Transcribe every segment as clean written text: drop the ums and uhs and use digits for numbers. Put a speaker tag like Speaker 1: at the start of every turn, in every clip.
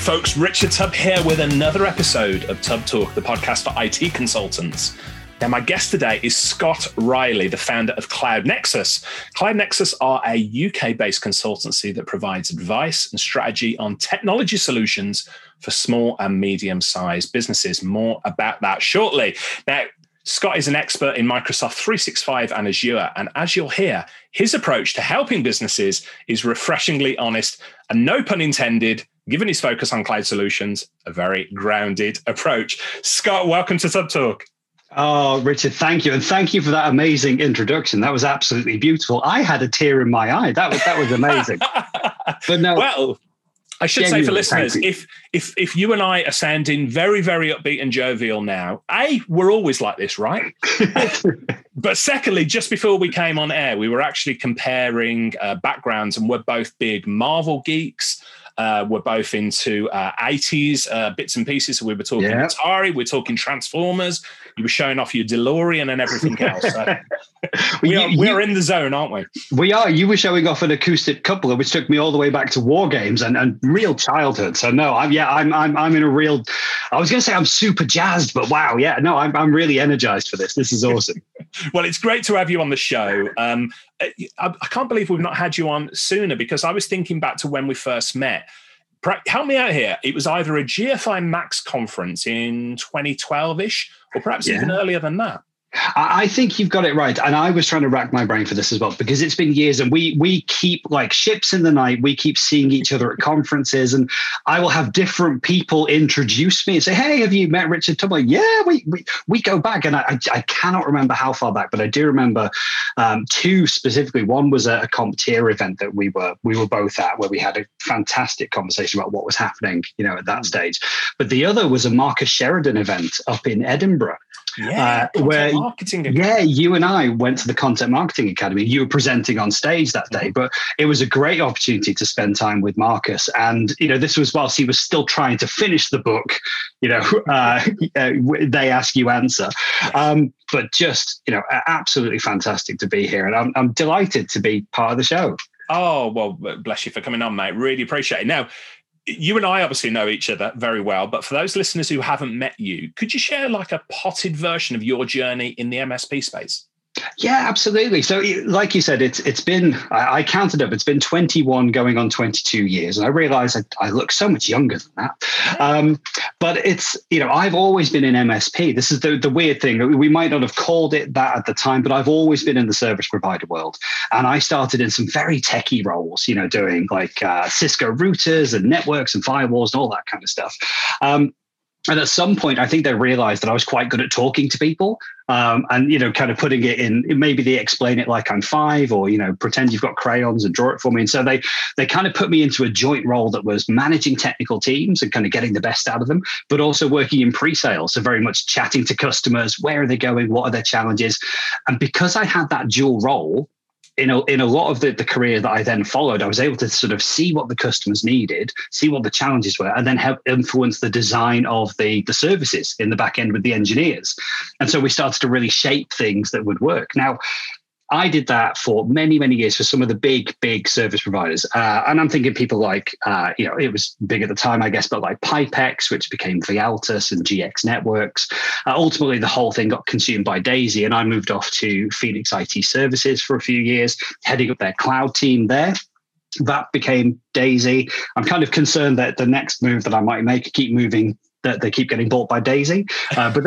Speaker 1: folks, Richard Tubb here with another episode of Tubb Talk, the podcast for IT consultants. Now, my guest today is Scott Riley, the founder of Cloud Nexus. Cloud Nexus are a UK-based consultancy that provides advice and strategy on technology solutions for small and medium-sized businesses. More about that shortly. Now, Scott is an expert in Microsoft 365 and Azure, and as you'll hear, his approach to helping businesses is refreshingly honest and, no pun intended, given his focus on cloud solutions, a very grounded approach. Scott, welcome to Tubb Talk.
Speaker 2: Oh, Richard, thank you. And thank you for that amazing introduction. That was absolutely beautiful. I had a tear in my eye. That was amazing. But no.
Speaker 1: Well, I should say for listeners, if you and I are sounding very, very upbeat and jovial now, A, we're always like this, right? But secondly, just before we came on air, we were actually comparing backgrounds, and we're both big Marvel geeks. We're both into 80s bits and pieces. So we were talking Atari, we're talking Transformers. You were showing off your DeLorean and everything else. So we're in the zone, aren't we?
Speaker 2: We are. You were showing off an acoustic coupler, which took me all the way back to war games and real childhood. So no, I'm in a real. I was going to say I'm super jazzed, but wow, yeah, no, I'm really energized for this. This is awesome.
Speaker 1: Well, it's great to have you on the show. I can't believe we've not had you on sooner, because I was thinking back to when we first met. Help me out here. It was either a GFI Max conference in 2012-ish, or perhaps even earlier than that.
Speaker 2: I think you've got it right. And I was trying to rack my brain for this as well, because it's been years and we keep like ships in the night. We keep seeing each other at conferences, and I will have different people introduce me and say, hey, have you met Richard Tubb? Like, yeah, we go back. And I cannot remember how far back, but I do remember two specifically. One was a CompTIA event that we were both at, where we had a fantastic conversation about what was happening, at that stage. But the other was a Marcus Sheridan event up in Edinburgh.
Speaker 1: Where
Speaker 2: you and I went to the Content Marketing Academy. You were presenting on stage that day, but it was a great opportunity to spend time with Marcus. And this was whilst he was still trying to finish the book. They ask, you answer. But just absolutely fantastic to be here, and I'm delighted to be part of the show.
Speaker 1: Oh well, bless you for coming on, mate. Really appreciate it. Now, you and I obviously know each other very well, but for those listeners who haven't met you, could you share like a potted version of your journey in the MSP space?
Speaker 2: Yeah, absolutely. So like you said, it's been, I counted up, it's been 21 going on 22 years. And I realized I look so much younger than that. But it's, I've always been in MSP. This is the weird thing. We might not have called it that at the time, but I've always been in the service provider world. And I started in some very techie roles, doing like Cisco routers and networks and firewalls and all that kind of stuff. And at some point, I think they realized that I was quite good at talking to people and, kind of putting it in, maybe they explain it like I'm five, or, pretend you've got crayons and draw it for me. And so they kind of put me into a joint role that was managing technical teams and kind of getting the best out of them, but also working in pre-sales. So very much chatting to customers. Where are they going? What are their challenges? And because I had that dual role, in a lot of the career that I then followed, I was able to sort of see what the customers needed, see what the challenges were, and then help influence the design of the services in the back end with the engineers. And so we started to really shape things that would work. Now, I did that for many, many years for some of the big service providers. And I'm thinking people like, it was big at the time, I guess, but like Pipex, which became Vialtus, and GX Networks. Ultimately, the whole thing got consumed by Daisy, and I moved off to Phoenix IT Services for a few years, heading up their cloud team there. That became Daisy. I'm kind of concerned that the next move that I might make, keep moving, that they keep getting bought by Daisy, but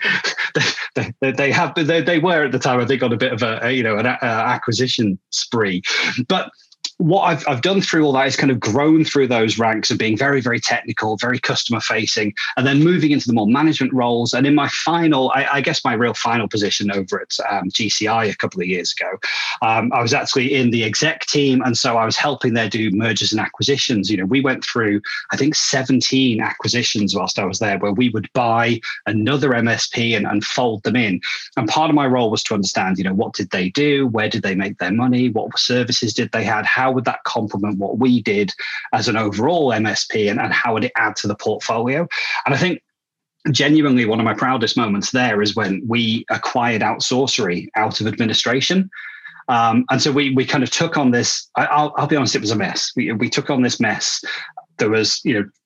Speaker 2: they were at the time, I think, on a bit of an acquisition spree. But what I've done through all that is kind of grown through those ranks of being very, very technical, very customer facing, and then moving into the more management roles. And in my final, I guess my real final position over at GCI a couple of years ago, I was actually in the exec team. And so I was helping there do mergers and acquisitions. We went through, I think, 17 acquisitions whilst I was there, where we would buy another MSP and fold them in. And part of my role was to understand, what did they do? Where did they make their money? What services did they have? How would that complement what we did as an overall MSP, and how would it add to the portfolio? And I think genuinely one of my proudest moments there is when we acquired Outsourcery out of administration. And so we kind of took on this, I'll be honest, it was a mess. We took on this mess. There was,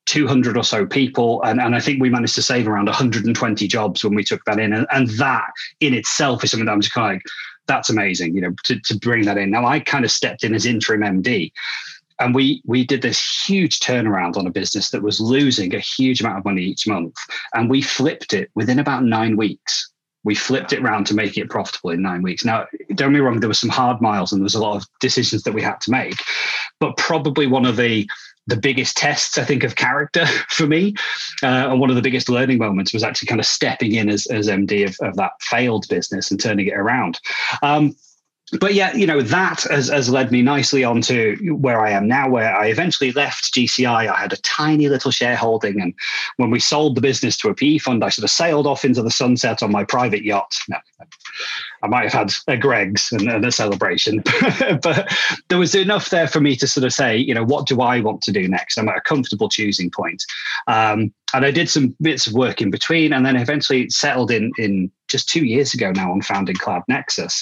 Speaker 2: 200 or so people. And I think we managed to save around 120 jobs when we took that in. And that in itself is something that I'm just kind of like, that's amazing, to bring that in. Now, I kind of stepped in as interim MD. And we did this huge turnaround on a business that was losing a huge amount of money each month. And we flipped it within about 9 weeks. We flipped it around to make it profitable in 9 weeks. Now, don't get me wrong, there were some hard miles and there was a lot of decisions that we had to make. But probably one of the biggest tests, I think, of character for me, and one of the biggest learning moments was actually kind of stepping in as MD of that failed business and turning it around. But yeah, that has led me nicely on to where I am now, where I eventually left GCI. I had a tiny little shareholding. And when we sold the business to a PE fund, I sort of sailed off into the sunset on my private yacht. No, I might have had a Greg's and a celebration, but there was enough there for me to sort of say, what do I want to do next? I'm at a comfortable choosing point. And I did some bits of work in between and then eventually settled in just 2 years ago now on founding Cloud Nexus.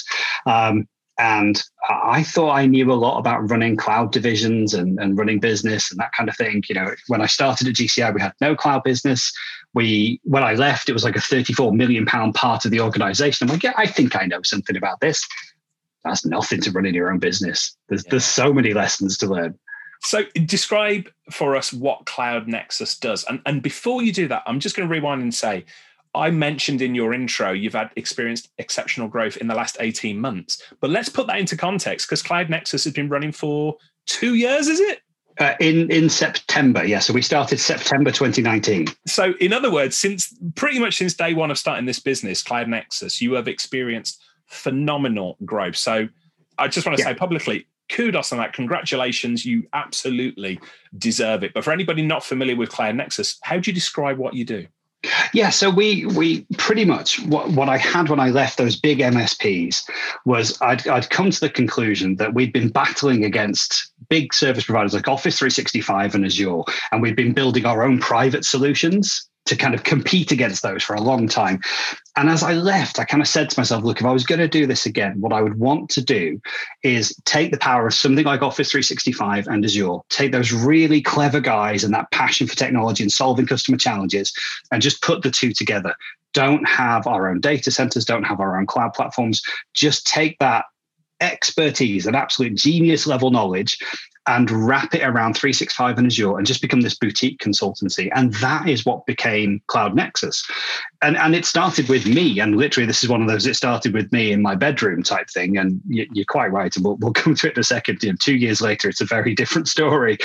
Speaker 2: And I thought I knew a lot about running cloud divisions and running business and that kind of thing. When I started at GCI, we had no cloud business. When I left, it was like a £34 million part of the organization. I'm like, yeah, I think I know something about this. That's nothing to running your own business. There's so many lessons to learn.
Speaker 1: So describe for us what Cloud Nexus does. And before you do that, I'm just going to rewind and say, I mentioned in your intro, you've had experienced exceptional growth in the last 18 months. But let's put that into context because Cloud Nexus has been running for 2 years, is it?
Speaker 2: In September, yeah. So we started September 2019.
Speaker 1: So in other words, pretty much since day one of starting this business, Cloud Nexus, you have experienced phenomenal growth. So I just want to say publicly, kudos on that. Congratulations. You absolutely deserve it. But for anybody not familiar with Cloud Nexus, how do you describe what you do?
Speaker 2: Yeah, so we pretty much what I had when I left those big MSPs was I'd come to the conclusion that we'd been battling against big service providers like Office 365 and Azure, and we'd been building our own private solutions to kind of compete against those for a long time. And as I left, I kind of said to myself, look, if I was going to do this again, what I would want to do is take the power of something like Office 365 and Azure, take those really clever guys and that passion for technology and solving customer challenges and just put the two together. Don't have our own data centers, don't have our own cloud platforms. Just take that expertise and absolute genius level knowledge and wrap it around 365 and Azure and just become this boutique consultancy. And that is what became Cloud Nexus. And it started with me. And literally, this is one of those, it started with me in my bedroom type thing. And you're quite right. And we'll come to it in a second. 2 years later, it's a very different story.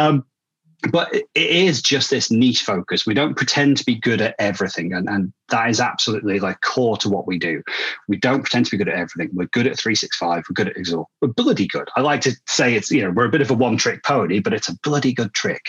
Speaker 2: But it is just this niche focus. We don't pretend to be good at everything. And that is absolutely like core to what we do. We don't pretend to be good at everything. We're good at 365. We're good at Azure. We're bloody good. I like to say it's, we're a bit of a one-trick pony, but it's a bloody good trick.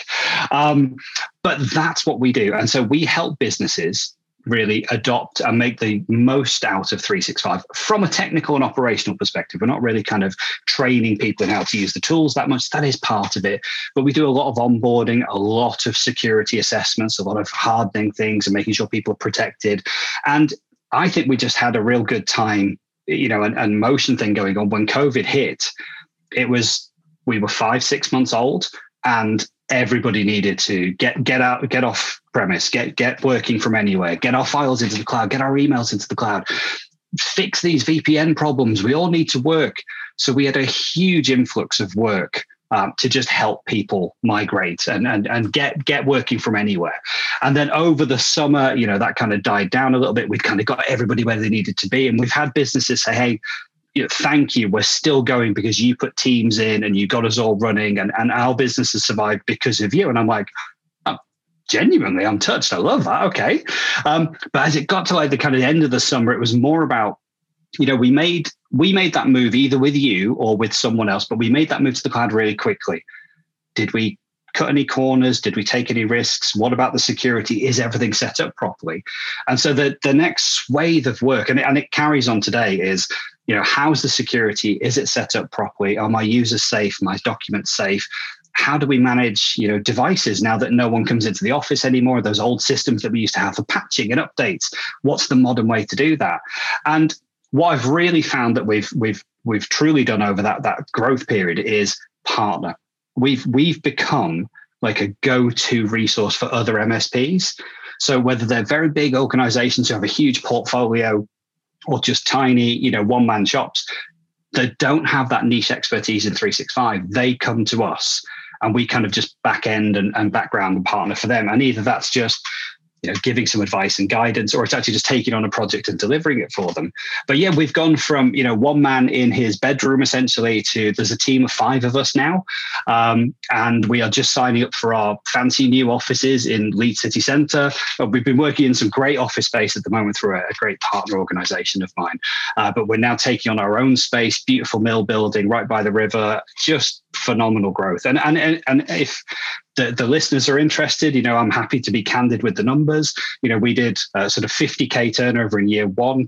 Speaker 2: But that's what we do. And so we help businesses really adopt and make the most out of 365 from a technical and operational perspective. We're not really kind of training people in how to use the tools that much. That is part of it. But we do a lot of onboarding, a lot of security assessments, a lot of hardening things and making sure people are protected. And I think we just had a real good time, and motion thing going on. When COVID hit, we were 5-6 months old and everybody needed to get off premise, get working from anywhere, get our files into the cloud, get our emails into the cloud, fix these VPN problems. We all need to work. So we had a huge influx of work to just help people migrate and get working from anywhere. And then over the summer, that kind of died down a little bit. We'd kind of got everybody where they needed to be. And we've had businesses say, hey, thank you. We're still going because you put teams in and you got us all running and our business has survived because of you. And I'm like, genuinely, I'm touched. I love that. Okay. But as it got to like the kind of end of the summer, it was more about, we made that move either with you or with someone else, but we made that move to the cloud really quickly. Did we cut any corners? Did we take any risks? What about the security? Is everything set up properly? And so the next swathe of work, and it carries on today, is, how's the security? Is it set up properly? Are my users safe? My documents safe? How do we manage, devices now that no one comes into the office anymore? Those old systems that we used to have for patching and updates. What's the modern way to do that? And what I've really found that we've truly done over that growth period is partner. We've become like a go-to resource for other MSPs. So whether they're very big organizations who have a huge portfolio or just tiny, one-man shops that don't have that niche expertise in 365, they come to us and we kind of just back end and background and partner for them. And either that's just giving some advice and guidance, or it's actually just taking on a project and delivering it for them. But yeah, we've gone from, one man in his bedroom essentially to there's a team of 5 of us now. And we are just signing up for our fancy new offices in Leeds City Centre. We've been working in some great office space at the moment through a great partner organisation of mine. But we're now taking on our own space, beautiful mill building right by the river, just phenomenal growth. And if the listeners are interested, I'm happy to be candid with the numbers. We did sort of 50K turnover in year 1,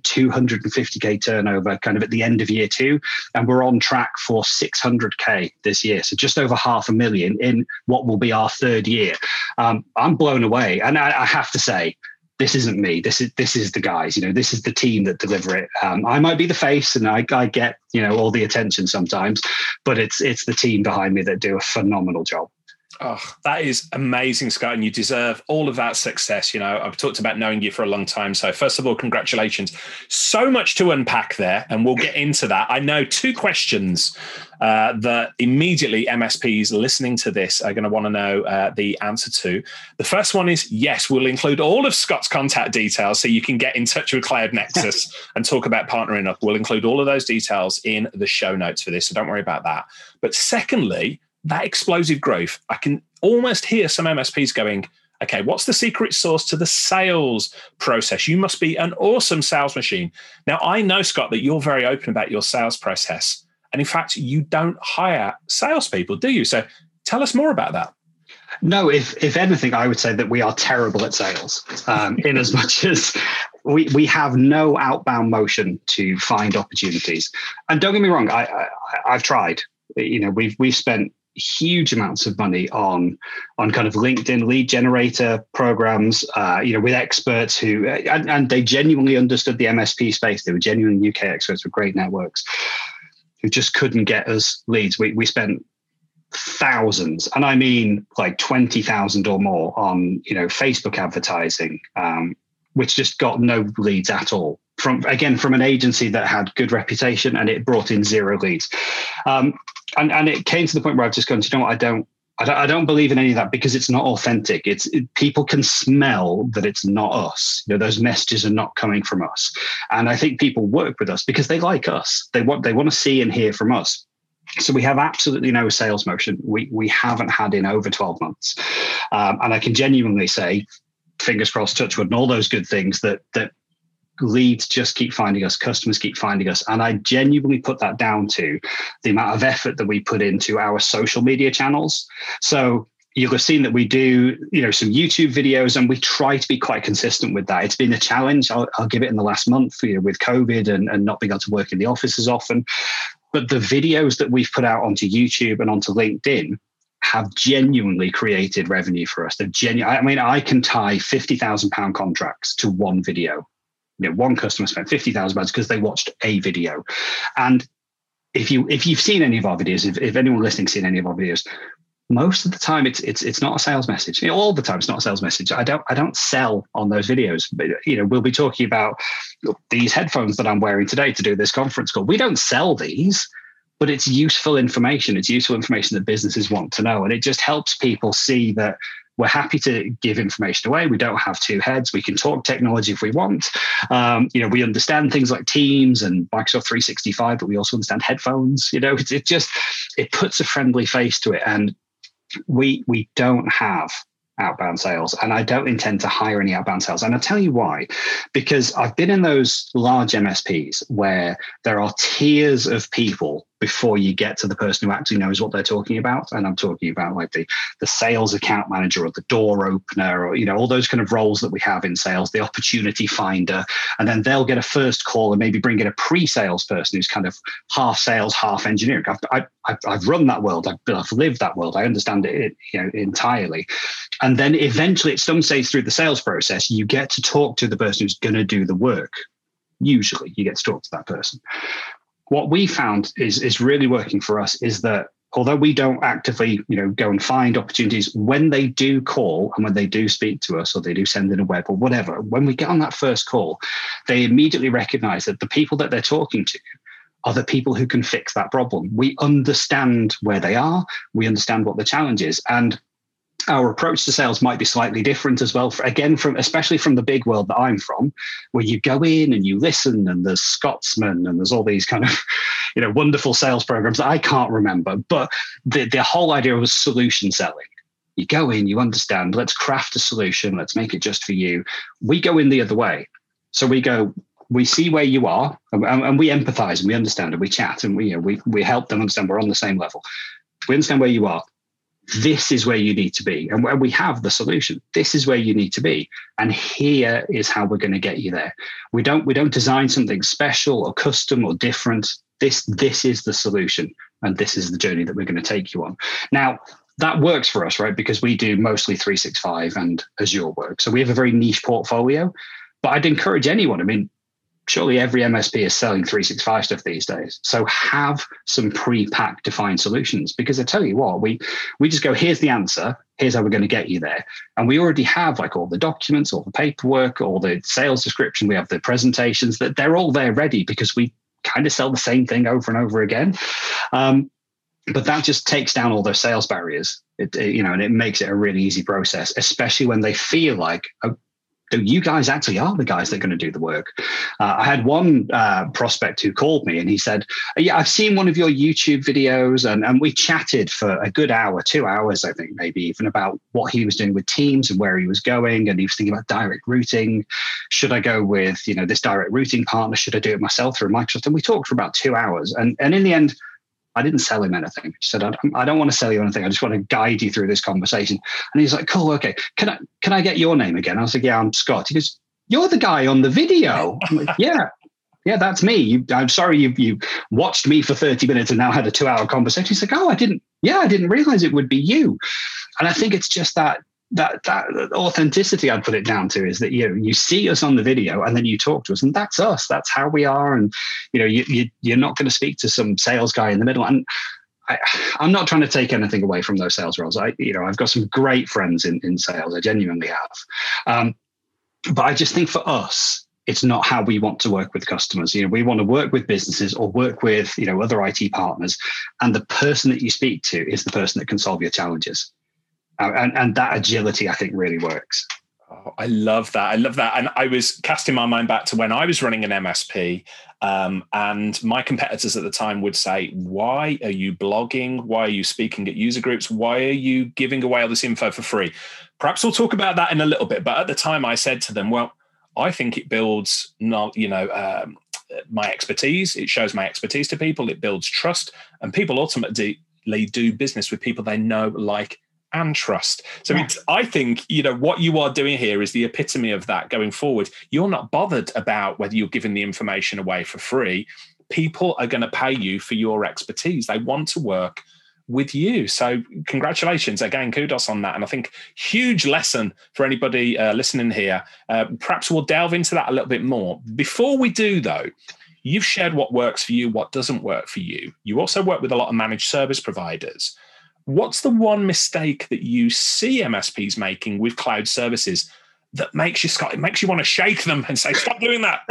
Speaker 2: 250K turnover kind of at the end of year 2, and we're on track for 600K this year. So just over 500,000 in what will be our 3rd year. I'm blown away. And I have to say, this isn't me. This is the guys. This is the team that deliver it. I might be the face, and I get all the attention sometimes, but it's the team behind me that do a phenomenal job.
Speaker 1: Oh, that is amazing, Scott, and you deserve all of that success. I've talked about knowing you for a long time. So first of all, congratulations. So much to unpack there, and we'll get into that. I know 2 questions that immediately MSPs listening to this are going to want to know the answer to. The first one is, yes, we'll include all of Scott's contact details so you can get in touch with Cloud Nexus and talk about partnering up. We'll include all of those details in the show notes for this, so don't worry about that. But secondly, that explosive growth, I can almost hear some MSPs going, okay, what's the secret sauce to the sales process? You must be an awesome sales machine. Now, I know, Scott, that you're very open about your sales process. And in fact, you don't hire salespeople, do you? So tell us more about that.
Speaker 2: No, if anything, I would say that we are terrible at sales, in as much as we have no outbound motion to find opportunities. And don't get me wrong, I've tried. We've spent huge amounts of money on kind of LinkedIn lead generator programs, with experts who, and they genuinely understood the MSP space. They were genuine UK experts with great networks who just couldn't get us leads. We spent thousands, and I mean like 20,000 or more on, Facebook advertising, which just got no leads at all. From an agency that had good reputation, and it brought in 0 leads. And it came to the point where I've just gone, I don't believe in any of that, because it's not authentic. People can smell that it's not us. Those messages are not coming from us. And I think people work with us because they like us. They want to see and hear from us. So we have absolutely no sales motion. We haven't had in over 12 months. And I can genuinely say, fingers crossed, touch wood, and all those good things, that leads just keep finding us, customers keep finding us. And I genuinely put that down to the amount of effort that we put into our social media channels. So you'll have seen that we do, some YouTube videos, and we try to be quite consistent with that. It's been a challenge. I'll give it in the last month, with COVID and not being able to work in the office as often. But the videos that we've put out onto YouTube and onto LinkedIn have genuinely created revenue for us. I can tie £50,000 contracts to one video. One customer spent £50,000 because they watched a video. And if you've seen any of our videos, if anyone listening has seen any of our videos, most of the time it's not a sales message. All the time it's not a sales message. I don't sell on those videos. But we'll be talking about these headphones that I'm wearing today to do this conference call. We don't sell these, but it's useful information. It's useful information that businesses want to know, and it just helps people see that we're happy to give information away. We don't have 2 heads. We can talk technology if we want. We understand things like Teams and Microsoft 365, but we also understand headphones. It puts a friendly face to it. And we don't have outbound sales, and I don't intend to hire any outbound sales. And I'll tell you why, because I've been in those large MSPs where there are tiers of people before you get to the person who actually knows what they're talking about. And I'm talking about like the sales account manager or the door opener, or, all those kind of roles that we have in sales, the opportunity finder. And then they'll get a first call and maybe bring in a pre-sales person who's kind of half sales, half engineering. I've run that world. I've lived that world. I understand it, entirely. And then eventually at some stage through the sales process, you get to talk to the person who's going to do the work. Usually you get to talk to that person. What we found is really working for us is that although we don't actively, go and find opportunities, when they do call and when they do speak to us or they do send in a web or whatever, when we get on that first call, they immediately recognize that the people that they're talking to are the people who can fix that problem. We understand where they are. We understand what the challenge is. And our approach to sales might be slightly different as well. Especially from the big world that I'm from, where you go in and you listen, and there's Scotsman and there's all these kind of, wonderful sales programs that I can't remember. But the whole idea was solution selling. You go in, you understand. Let's craft a solution. Let's make it just for you. We go in the other way. So we see where you are, and we empathize and we understand and we chat and we help them understand we're on the same level. We understand where you are. This is where you need to be. And where we have the solution, this is where you need to be. And here is how we're going to get you there. We don't design something special or custom or different. This is the solution. And this is the journey that we're going to take you on. Now, that works for us, right? Because we do mostly 365 and Azure work. So we have a very niche portfolio. But I'd encourage anyone, surely every MSP is selling 365 stuff these days. So have some pre-packed defined solutions, because I tell you what, we just go, here's the answer. Here's how we're going to get you there. And we already have all the documents, all the paperwork, all the sales description. We have the presentations that they're all there ready, because we kind of sell the same thing over and over again. But that just takes down all those sales barriers. And it makes it a really easy process, especially when they feel like, you guys actually are the guys that are going to do the work. I had one prospect who called me and he said, yeah, I've seen one of your YouTube videos, and we chatted for a good hour, 2 hours, I think, maybe even, about what he was doing with Teams and where he was going. And he was thinking about direct routing. Should I go with, this direct routing partner? Should I do it myself through Microsoft? And we talked for about 2 hours. And in the end, I didn't sell him anything. He said, I don't want to sell you anything. I just want to guide you through this conversation. And he's like, cool, okay. Can I get your name again? I was like, yeah, I'm Scott. He goes, you're the guy on the video. I'm like, yeah, that's me. I'm sorry you watched me for 30 minutes and now had a 2-hour conversation. He's like, I didn't realize it would be you. And I think it's just that authenticity I'd put it down to, is that you see us on the video and then you talk to us, and that's us. That's how we are. And you're not going to speak to some sales guy in the middle. And I'm not trying to take anything away from those sales roles. I've got some great friends in sales. I genuinely have. But I just think for us, it's not how we want to work with customers. We want to work with businesses or work with other IT partners, and the person that you speak to is the person that can solve your challenges. And that agility, I think, really works.
Speaker 1: Oh, I love that. And I was casting my mind back to when I was running an MSP, and my competitors at the time would say, why are you blogging? Why are you speaking at user groups? Why are you giving away all this info for free? Perhaps we'll talk about that in a little bit. But at the time I said to them, well, I think it builds my expertise. It shows my expertise to people. It builds trust. And people ultimately do business with people they know, like, and trust. So I think, what you are doing here is the epitome of that going forward. You're not bothered about whether you're giving the information away for free. People are going to pay you for your expertise. They want to work with you. So congratulations. Again, kudos on that. And I think huge lesson for anybody listening here. Perhaps we'll delve into that a little bit more. Before we do, though, you've shared what works for you, what doesn't work for you. You also work with a lot of managed service providers. What's the one mistake that you see MSPs making with cloud services that makes you, Scott, it makes you want to shake them and say, stop doing that?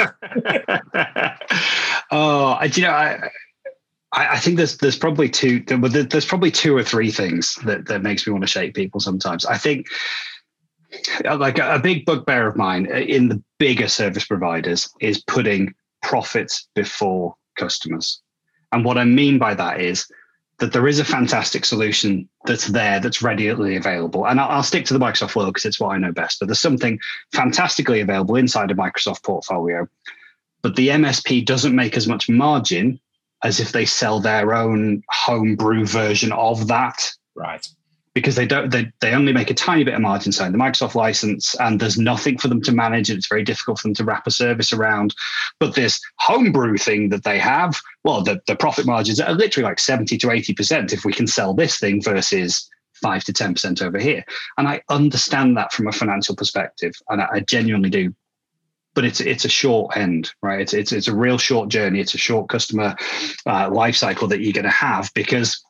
Speaker 2: I think there's probably two or three things that makes me want to shake people sometimes. I think, like, a big bugbear of mine in the bigger service providers is putting profits before customers. And what I mean by that is that there is a fantastic solution that's there, that's readily available. And I'll stick to the Microsoft world because it's what I know best. But there's something fantastically available inside a Microsoft portfolio. But the MSP doesn't make as much margin as if they sell their own homebrew version of that.
Speaker 1: Right.
Speaker 2: Because they only make a tiny bit of margin selling the Microsoft license, and there's nothing for them to manage, and it's very difficult for them to wrap a service around. But this homebrew thing that they have, well, the profit margins are literally like 70 to 80% if we can sell this thing versus 5 to 10% over here. And I understand that from a financial perspective, and I genuinely do. But it's a short end, right? It's a real short journey. It's a short customer life cycle that you're going to have, because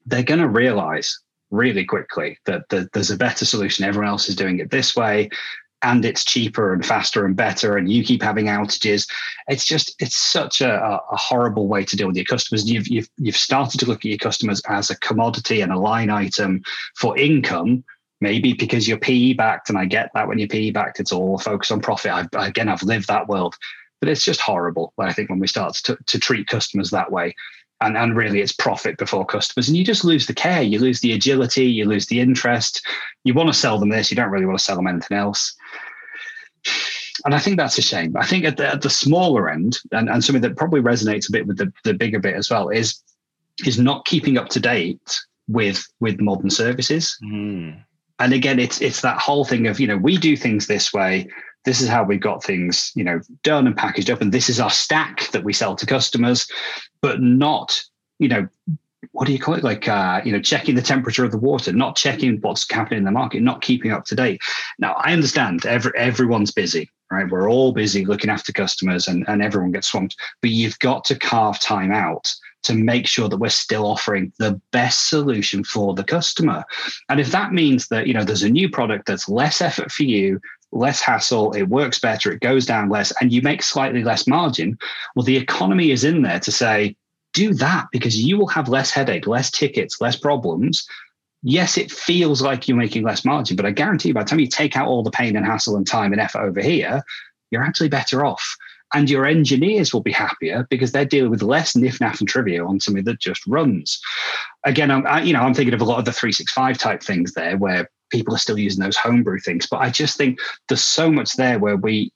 Speaker 2: they're going to realize really quickly that there's a better solution. Everyone else is doing it this way, and it's cheaper and faster and better, and you keep having outages. It's such a horrible way to deal with your customers. You've started to look at your customers as a commodity and a line item for income, maybe because you're PE backed, and I get that when you're PE backed, it's all focused on profit. I've lived that world, but it's just horrible. I think when we start to treat customers that way, and really it's profit before customers, and you just lose the care, you lose the agility, you lose the interest. You want to sell them this, you don't really want to sell them anything else. And I think that's a shame. I think at the smaller end, and something that probably resonates a bit with the bigger bit as well, is not keeping up to date with modern services. And again, it's that whole thing of, we do things this way. This is how we got things, done and packaged up. And this is our stack that we sell to customers, but not, what do you call it? Like, checking the temperature of the water, not checking what's happening in the market, not keeping up to date. Now, I understand everyone's busy, right? We're all busy looking after customers, and everyone gets swamped, but you've got to carve time out to make sure that we're still offering the best solution for the customer. And if that means that, there's a new product that's less effort for you, less hassle, it works better, it goes down less, and you make slightly less margin, well, the economy is in there to say, do that, because you will have less headache, less tickets, less problems. Yes, it feels like you're making less margin, but I guarantee you by the time you take out all the pain and hassle and time and effort over here, you're actually better off. And your engineers will be happier because they're dealing with less niff-naff and trivia on something that just runs. Again, I'm thinking of a lot of the 365 type things there where people are still using those homebrew things. But I just think there's so much there where we,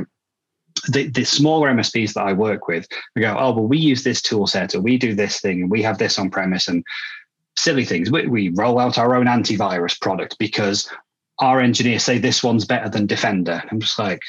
Speaker 2: the smaller MSPs that I work with, we go, oh, well, we use this tool set, or we do this thing, and we have this on premise, and silly things. We roll out our own antivirus product because our engineers say this one's better than Defender. I'm just like,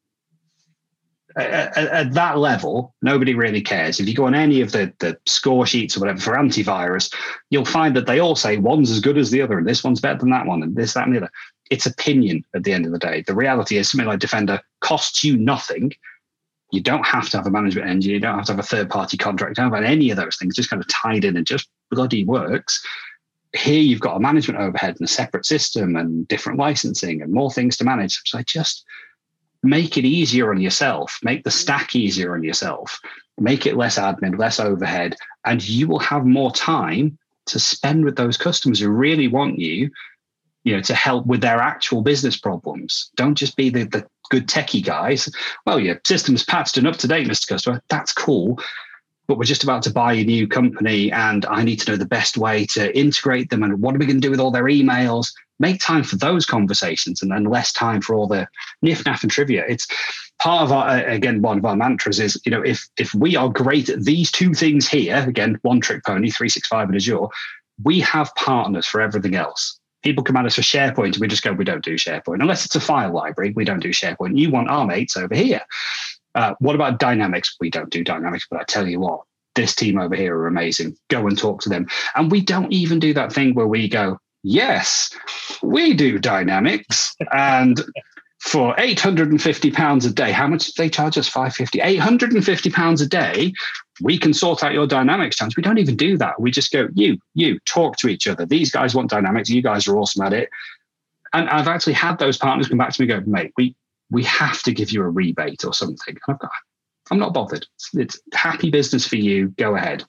Speaker 2: at that level, nobody really cares. If you go on any of the score sheets or whatever for antivirus, you'll find that they all say one's as good as the other, and this one's better than that one, and this, that, and the other. It's opinion at the end of the day. The reality is something like Defender costs you nothing. You don't have to have a management engineer. You don't have to have a third-party contract. You don't have any of those things. Just kind of tied in and just bloody works. Here you've got a management overhead and a separate system and different licensing and more things to manage. So I just make it easier on yourself. Make the stack easier on yourself. Make it less admin, less overhead, and you will have more time to spend with those customers who really want you, to help with their actual business problems. Don't just be the good techie guys. Well, your system's patched and up to date, Mr. Customer. That's cool. But we're just about to buy a new company, and I need to know the best way to integrate them. And what are we going to do with all their emails? Make time for those conversations, and then less time for all the niff-naff and trivia. It's part of one of our mantras is, if we are great at these two things here, again, one trick pony, 365 and Azure, we have partners for everything else. People come at us for SharePoint, and we just go, we don't do SharePoint. Unless it's a file library, we don't do SharePoint. You want our mates over here. What about Dynamics? We don't do Dynamics, but I tell you what, this team over here are amazing. Go and talk to them. And we don't even do that thing where we go, yes, we do Dynamics. And for £850 a day, how much do they charge us? £550, £850 a day. We can sort out your Dynamics challenge. We don't even do that. We just go, you talk to each other. These guys want Dynamics. You guys are awesome at it. And I've actually had those partners come back to me and go, mate, we have to give you a rebate or something. And I'm not bothered. It's happy business for you. Go ahead.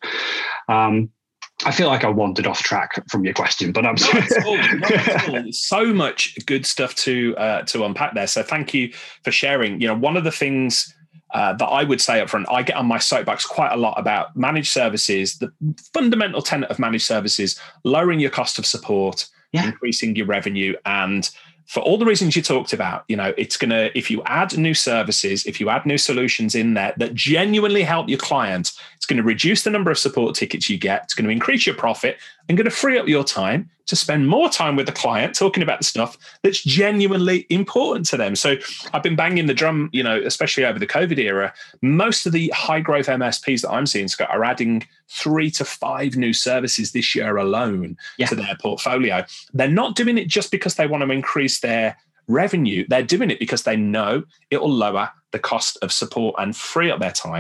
Speaker 2: I feel like I wandered off track from your question, but I'm sorry.
Speaker 1: Not at all. So much good stuff to unpack there. So thank you for sharing. One of the things that I would say up front, I get on my soapbox quite a lot about managed services. The fundamental tenet of managed services, lowering your cost of support, increasing your revenue, and for all the reasons you talked about, it's going to, if you add new services, if you add new solutions in there that genuinely help your client, it's going to reduce the number of support tickets you get. It's going to increase your profit and going to free up your time to spend more time with the client talking about the stuff that's genuinely important to them. So I've been banging the drum, especially over the COVID era. Most of the high growth MSPs that I'm seeing, Scott, are adding 3 to 5 new services this year alone to their portfolio. They're not doing it just because they want to increase their revenue. They're doing it because they know it will lower the cost of support and free up their time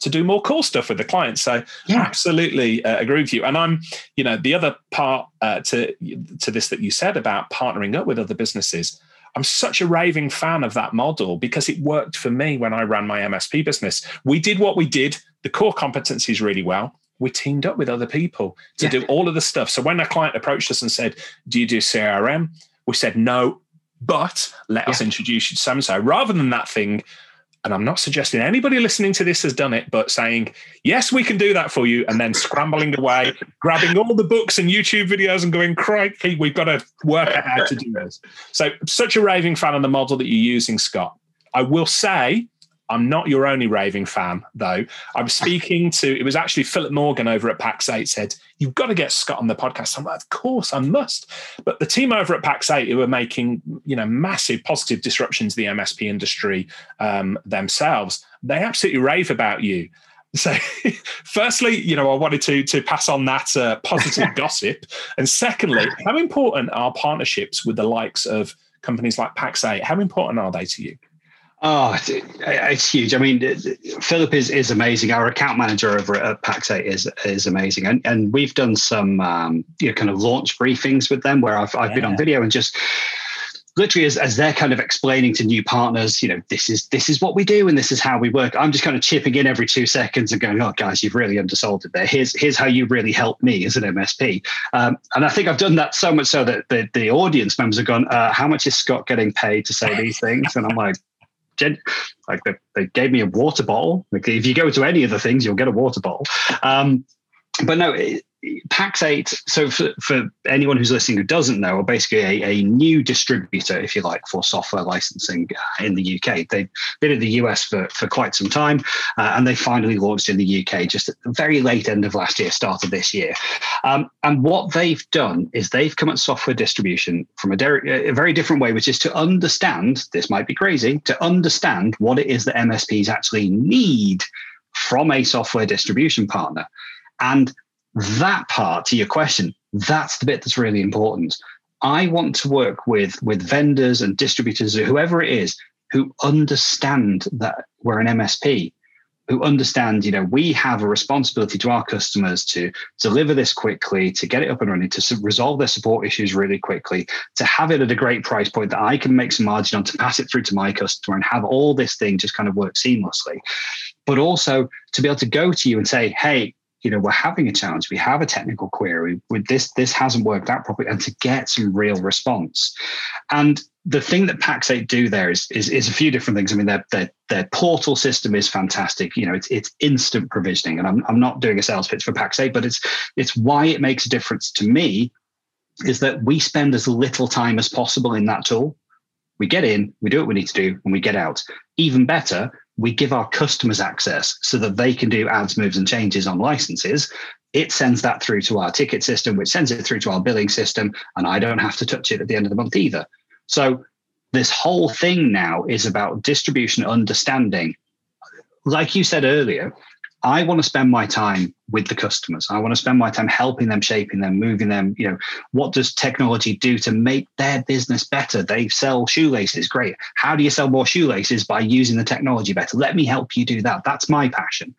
Speaker 1: to do more cool stuff with the clients. So absolutely agree with you. And I'm, the other part to this that you said about partnering up with other businesses, I'm such a raving fan of that model because it worked for me when I ran my MSP business. We did what we did, the core competencies really well. We teamed up with other people to do all of the stuff. So when a client approached us and said, do you do CRM? We said, no, but let us introduce you to so-and-so. Rather than that thing, and I'm not suggesting anybody listening to this has done it, but saying, yes, we can do that for you, and then scrambling away, grabbing all the books and YouTube videos and going, crikey, we've got to work out how to do this. So such a raving fan of the model that you're using, Scott. I will say, I'm not your only raving fan, though. I was speaking to, it was actually Philip Morgan over at Pax8 said, you've got to get Scott on the podcast. I'm like, of course, I must. But the team over at Pax8 who are making, massive positive disruptions to the MSP industry themselves, they absolutely rave about you. So firstly, I wanted to pass on that positive gossip. And secondly, how important are partnerships with the likes of companies like Pax8? How important are they to you?
Speaker 2: Oh, it's huge. I mean, Philip is amazing. Our account manager over at Pax8 is amazing, and we've done some kind of launch briefings with them where I've been on video and just literally as they're kind of explaining to new partners, this is what we do and this is how we work. I'm just kind of chipping in every 2 seconds and going, oh guys, you've really undersold it there. Here's how you really helped me as an MSP. And I think I've done that so much so that the audience members have gone, how much is Scott getting paid to say these things? And I'm like they gave me a water bottle. Like if you go to any of the things, you'll get a water bottle. But no, Pax8. So for anyone who's listening who doesn't know, are basically a new distributor, if you like, for software licensing in the UK. They've been in the US for quite some time, and they finally launched in the UK just at the very late end of last year, start of this year. And what they've done is they've come at software distribution from a very different way, which is to understand, this might be crazy, to understand what it is that MSPs actually need from a software distribution partner. And that part, to your question, that's the bit that's really important. I want to work with vendors and distributors, or whoever it is, who understand that we're an MSP, who understand, we have a responsibility to our customers to deliver this quickly, to get it up and running, to resolve their support issues really quickly, to have it at a great price point that I can make some margin on, to pass it through to my customer and have all this thing just kind of work seamlessly. But also to be able to go to you and say, hey, we're having a challenge. We have a technical query with this hasn't worked out properly, and to get some real response. And the thing that Pax8 do there is a few different things. I mean, their portal system is fantastic. It's instant provisioning, and I'm not doing a sales pitch for Pax8, but it's why it makes a difference to me is that we spend as little time as possible in that tool. We get in, we do what we need to do, and we get out. Even better, we give our customers access so that they can do adds, moves, and changes on licenses. It sends that through to our ticket system, which sends it through to our billing system, and I don't have to touch it at the end of the month either. So this whole thing now is about distribution understanding. Like you said earlier, I want to spend my time with the customers. I want to spend my time helping them, shaping them, moving them. What does technology do to make their business better? They sell shoelaces. Great. How do you sell more shoelaces? By using the technology better. Let me help you do that. That's my passion.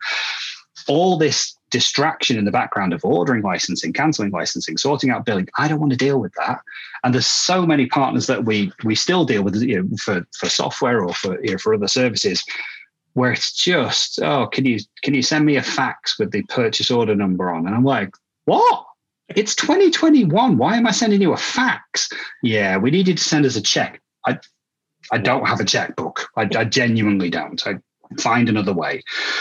Speaker 2: All this distraction in the background of ordering licensing, canceling licensing, sorting out billing, I don't want to deal with that. And there's so many partners that we still deal with, for software or for other services, where it's just, can you send me a fax with the purchase order number on? And I'm like, what? It's 2021. Why am I sending you a fax? Yeah, we need you to send us a check. I don't have a checkbook. I genuinely don't. I find another way.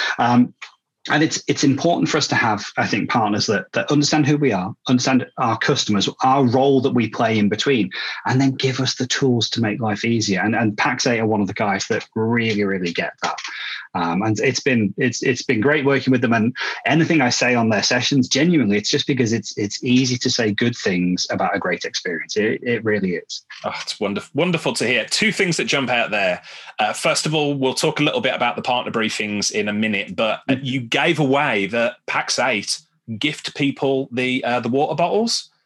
Speaker 2: And it's important for us to have, I think, partners that understand who we are, understand our customers, our role that we play in between, and then give us the tools to make life easier. And Pax8 are one of the guys that really, really get that. And it's been great working with them. And anything I say on their sessions, genuinely, it's just because it's easy to say good things about a great experience. It really is.
Speaker 1: Oh, it's wonderful to hear. Two things that jump out there. First of all, we'll talk a little bit about the partner briefings in a minute, but you gave away that Pax8 gift people the water bottles.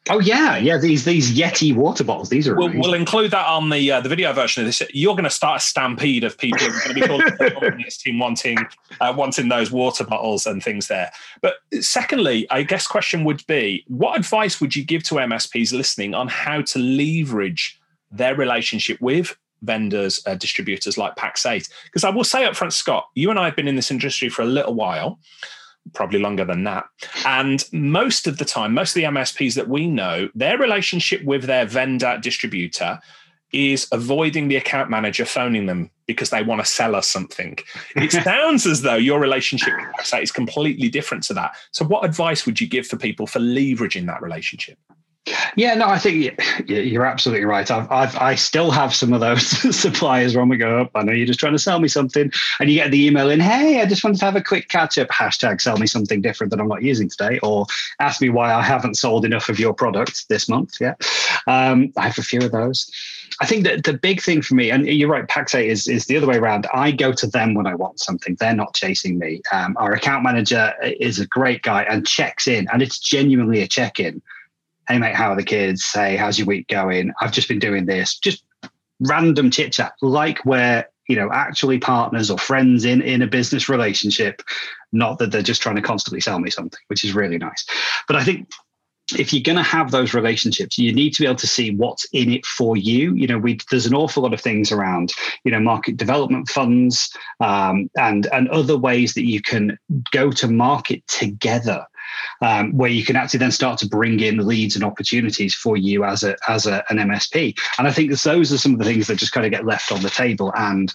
Speaker 2: Oh yeah. These Yeti water bottles. These are amazing.
Speaker 1: We'll include that on the video version of this. You're going to start a stampede of people who are going to be called the company's team wanting those water bottles and things there. But secondly, I guess question would be, what advice would you give to MSPs listening on how to leverage their relationship with vendors, distributors like Pax8? Because I will say up front, Scott, you and I have been in this industry for a little while, probably longer than that. And most of the time, most of the MSPs that we know, their relationship with their vendor distributor is avoiding the account manager phoning them because they want to sell us something. It sounds as though your relationship with Pax8 is completely different to that. So what advice would you give for people for leveraging that relationship?
Speaker 2: Yeah, no, I think you're absolutely right. I still have some of those suppliers when we go up. I know you're just trying to sell me something, and you get the email in, hey, I just wanted to have a quick catch up, hashtag sell me something different that I'm not using today, or ask me why I haven't sold enough of your product this month. Yeah, I have a few of those. I think that the big thing for me, and you're right, Pax8 is the other way around. I go to them when I want something. They're not chasing me. Our account manager is a great guy and checks in, and it's genuinely a check-in. Hey, mate, how are the kids? Hey, how's your week going? I've just been doing this. Just random chit chat, like we're, actually partners or friends in a business relationship, not that they're just trying to constantly sell me something, which is really nice. But I think if you're going to have those relationships, you need to be able to see what's in it for you. There's an awful lot of things around, market development funds and other ways that you can go to market together. Where you can actually then start to bring in leads and opportunities for you as an MSP. And I think those are some of the things that just kind of get left on the table. And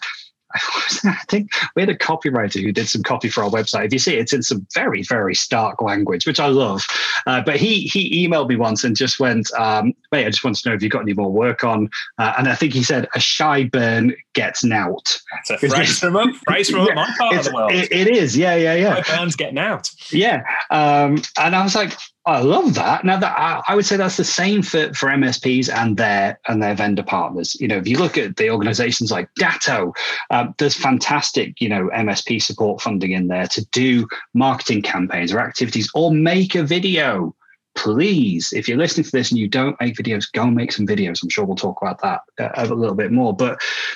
Speaker 2: I think we had a copywriter who did some copy for our website. If you see it, it's in some very, very stark language, which I love. But he emailed me once and just went, mate, I just want to know if you've got any more work on. And I think he said, a shy burn gets out.
Speaker 1: That's a phrase from my part of the world.
Speaker 2: It is. Yeah.
Speaker 1: Shy burns getting out.
Speaker 2: Yeah. And I was like, I love that. Now that I would say that's the same for MSPs and their vendor partners. If you look at the organizations like Datto, there's fantastic, MSP support funding in there to do marketing campaigns or activities or make a video. Please, if you're listening to this and you don't make videos, go and make some videos. I'm sure we'll talk about that a little bit more. But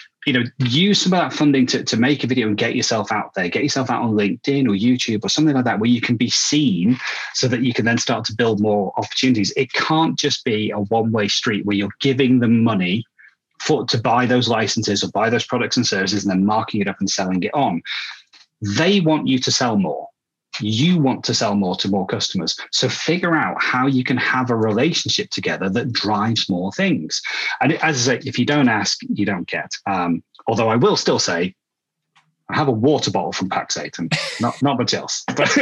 Speaker 2: use some of that funding to make a video and get yourself out there, get yourself out on LinkedIn or YouTube or something like that, where you can be seen so that you can then start to build more opportunities. It can't just be a one-way street where you're giving them money to buy those licenses or buy those products and services and then marking it up and selling it on. They want you to sell more. You want to sell more to more customers. So figure out how you can have a relationship together that drives more things. And as I say, if you don't ask, you don't get. Although I will still say, I have a water bottle from Pax8 and not much else.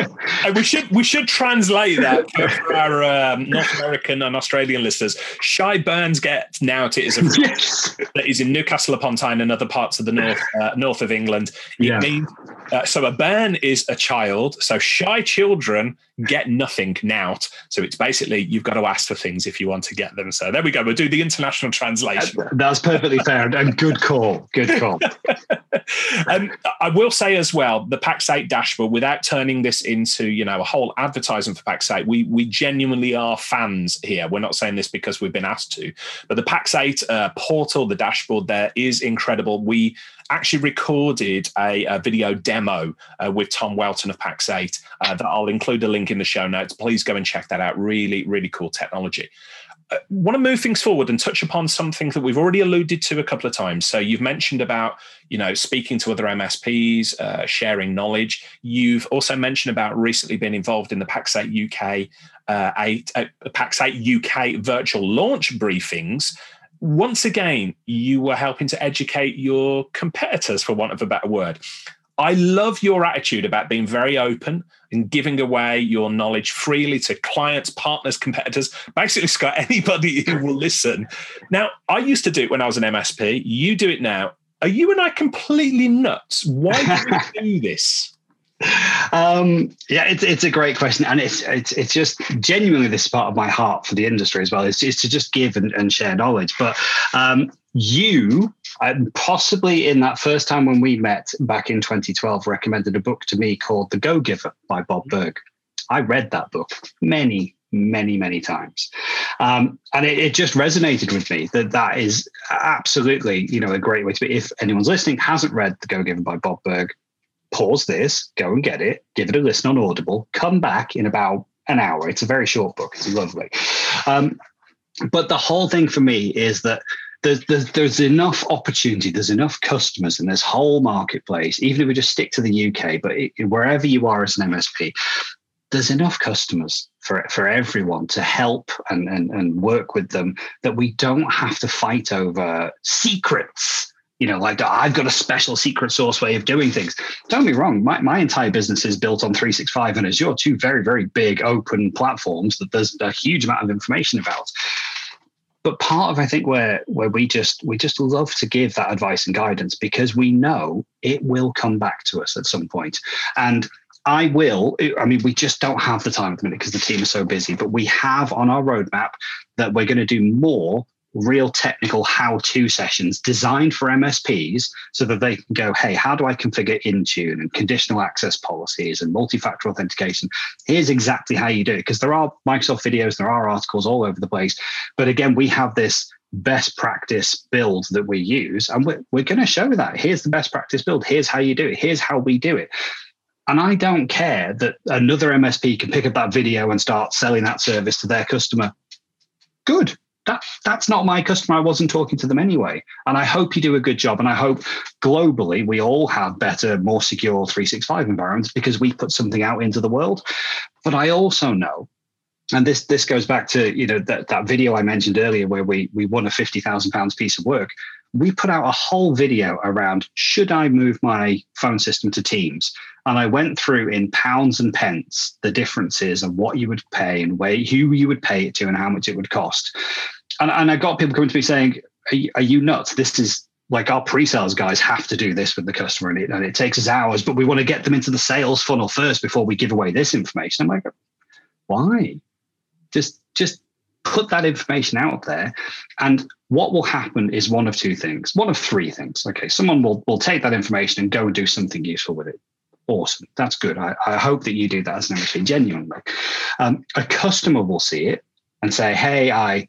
Speaker 1: we should translate that for our North American and Australian listeners. Shy burns get out. It is a phrase that is in Newcastle upon Tyne and other parts of the north of England. It means so a burn is a child. So shy children get nothing nout. So it's basically you've got to ask for things if you want to get them. So there we go. We'll do the international translation.
Speaker 2: That's perfectly fair and good call. Good call.
Speaker 1: I will say as well, the Pax8 dashboard, without turning this into, a whole advertisement for Pax8, we genuinely are fans here. We're not saying this because we've been asked to, but the Pax8 portal, the dashboard there is incredible. We actually recorded a video demo with Tom Welton of Pax8 that I'll include a link in the show notes. Please go and check that out. Really, really cool technology. Want to move things forward and touch upon something that we've already alluded to a couple of times. So you've mentioned about, speaking to other MSPs, sharing knowledge. You've also mentioned about recently being involved in the Pax8 UK, Pax8 UK virtual launch briefings. Once again, you were helping to educate your competitors, for want of a better word. I love your attitude about being very open and giving away your knowledge freely to clients, partners, competitors, basically, Scott, anybody who will listen. Now, I used to do it when I was an MSP. You do it now. Are you and I completely nuts? Why do we do this?
Speaker 2: It's a great question, and it's just genuinely this is part of my heart for the industry as well. It's to just give and share knowledge. But you possibly in that first time when we met back in 2012 recommended a book to me called The Go Giver by Bob Burg. I read that book many many, many times. And it just resonated with me that is absolutely, a great way to be. If anyone's listening hasn't read The Go Giver by Bob Burg, pause this, go and get it, give it a listen on Audible, come back in about an hour. It's a very short book. It's lovely. But the whole thing for me is that there's enough opportunity, there's enough customers in this whole marketplace, even if we just stick to the UK, but wherever you are as an MSP, there's enough customers for everyone to help and work with them, that we don't have to fight over secrets. Like I've got a special secret source way of doing things. Don't be wrong. My entire business is built on 365 and Azure, two very, very big open platforms that there's a huge amount of information about. But part of, I think, where we just love to give that advice and guidance, because we know it will come back to us at some point. And we just don't have the time at the minute because the team is so busy, but we have on our roadmap that we're going to do more real technical how-to sessions designed for MSPs so that they can go, hey, how do I configure Intune and conditional access policies and multi-factor authentication? Here's exactly how you do it. Because there are Microsoft videos, there are articles all over the place. But again, we have this best practice build that we use, and we're going to show that. Here's the best practice build. Here's how you do it. Here's how we do it. And I don't care that another MSP can pick up that video and start selling that service to their customer. Good. That's not my customer. I wasn't talking to them anyway. And I hope you do a good job. And I hope globally we all have better, more secure 365 environments because we put something out into the world. But I also know, and this goes back to that video I mentioned earlier where we won a £50,000 piece of work. We put out a whole video around, should I move my phone system to Teams? And I went through in pounds and pence the differences of what you would pay and who you would pay it to and how much it would cost. And I got people coming to me saying, are you nuts? This is like our pre-sales guys have to do this with the customer and it takes us hours, but we want to get them into the sales funnel first before we give away this information. I'm like, why? Just put that information out there. And what will happen is one of two things, one of three things. Okay, someone will take that information and go and do something useful with it. Awesome. That's good. I hope that you do that as an MSP, genuinely. A customer will see it and say, hey,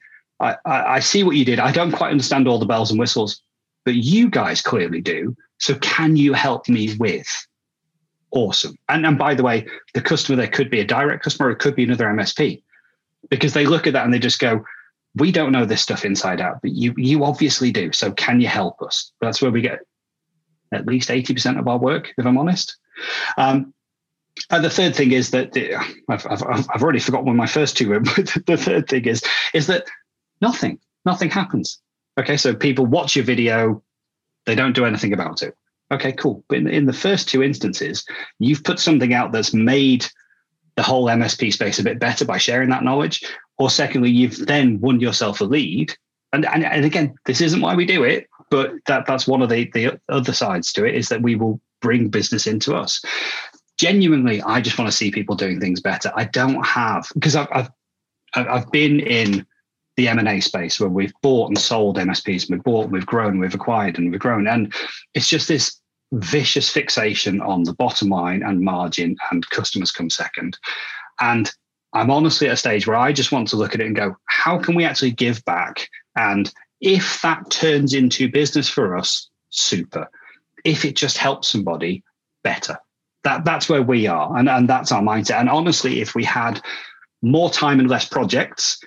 Speaker 2: I see what you did. I don't quite understand all the bells and whistles, but you guys clearly do. So can you help me with? Awesome. And by the way, the customer there could be a direct customer, or it could be another MSP, because they look at that and they just go, we don't know this stuff inside out, but you obviously do. So can you help us? That's where we get at least 80% of our work, if I'm honest. And the third thing is that I've already forgotten what my first two were, but the third thing is that nothing happens. Okay, so people watch your video, they don't do anything about it. Okay, cool. But in the first two instances, you've put something out that's made the whole MSP space a bit better by sharing that knowledge. Or secondly, you've then won yourself a lead. And again, this isn't why we do it, but that's one of the other sides to it, is that we will bring business into us. Genuinely, I just want to see people doing things better. I don't have, because I've been in the M&A space where we've bought and sold MSPs, we've grown, we've acquired and we've grown. And it's just this vicious fixation on the bottom line and margin, and customers come second. And I'm honestly at a stage where I just want to look at it and go, how can we actually give back? And if that turns into business for us, super. If it just helps somebody, better. That's where we are. And that's our mindset. And honestly, if we had more time and less projects,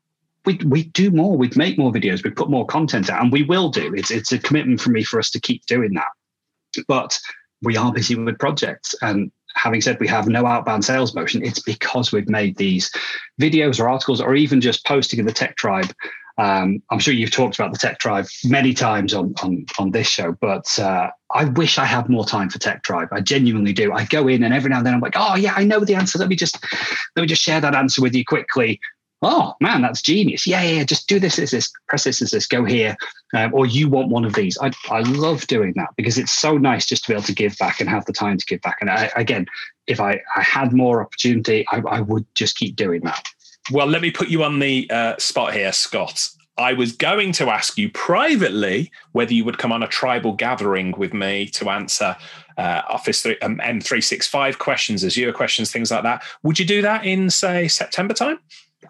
Speaker 2: we'd do more, we'd make more videos, we'd put more content out, and we will do. It's a commitment for me for us to keep doing that. But we are busy with projects. And having said we have no outbound sales motion, it's because we've made these videos or articles, or even just posting in the Tech Tribe. I'm sure you've talked about the Tech Tribe many times on this show, but I wish I had more time for Tech Tribe. I genuinely do. I go in and every now and then I'm like, oh yeah, I know the answer. Let me just share that answer with you quickly. Oh man, that's genius. Yeah. Just do this, press this, go here. Or you want one of these. I love doing that because it's so nice just to be able to give back and have the time to give back. And again, if I had more opportunity, I would just keep doing that.
Speaker 1: Well, let me put you on the spot here, Scott. I was going to ask you privately whether you would come on a tribal gathering with me to answer Office M365 questions, Azure questions, things like that. Would you do that in, say, September time?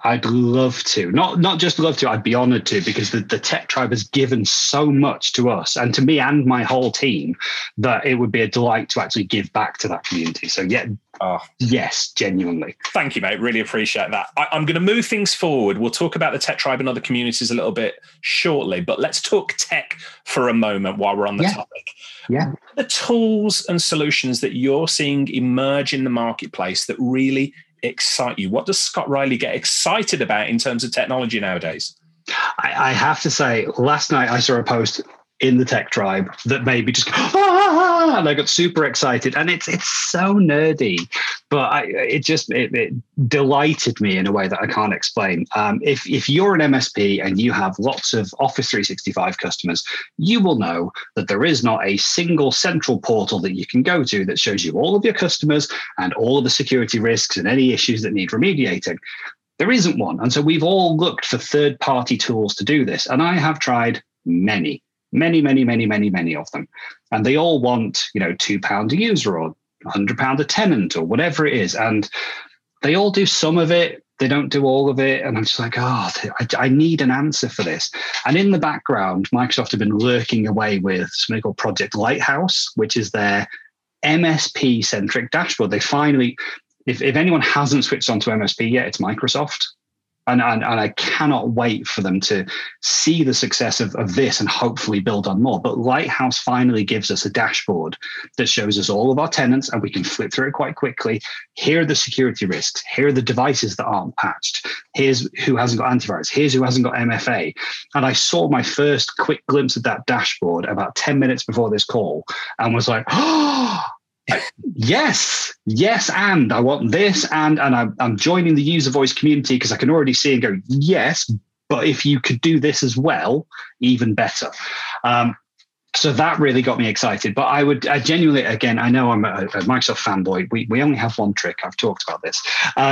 Speaker 2: I'd love to. Not just love to, I'd be honored to, because the Tech Tribe has given so much to us and to me and my whole team that it would be a delight to actually give back to that community. So yeah, yes, genuinely.
Speaker 1: Thank you, mate. Really appreciate that. I'm going to move things forward. We'll talk about the Tech Tribe and other communities a little bit shortly, but let's talk tech for a moment while we're on the topic.
Speaker 2: Yeah.
Speaker 1: The tools and solutions that you're seeing emerge in the marketplace that really excite you. What does Scott Riley get excited about in terms of technology nowadays?
Speaker 2: I have to say, last night I saw a post in the Tech Tribe that made me just go, and I got super excited. And it's so nerdy, but it delighted me in a way that I can't explain. If you're an MSP and you have lots of Office 365 customers, you will know that there is not a single central portal that you can go to that shows you all of your customers and all of the security risks and any issues that need remediating. There isn't one. And so we've all looked for third-party tools to do this. And I have tried many of them. And they all want, £2 a user or £100 a tenant or whatever it is. And they all do some of it. They don't do all of it. And I'm just like, I need an answer for this. And in the background, Microsoft have been lurking away with something called Project Lighthouse, which is their MSP-centric dashboard. They finally, if anyone hasn't switched on to MSP yet, it's Microsoft. And I cannot wait for them to see the success of this and hopefully build on more. But Lighthouse finally gives us a dashboard that shows us all of our tenants, and we can flip through it quite quickly. Here are the security risks. Here are the devices that aren't patched. Here's who hasn't got antivirus. Here's who hasn't got MFA. And I saw my first quick glimpse of that dashboard about 10 minutes before this call and was like, yes, and I want this, and I'm joining the user voice community because I can already see and go, yes, but if you could do this as well, even better. So that really got me excited. But I genuinely, again, I know I'm a Microsoft fanboy. We only have one trick. I've talked about this.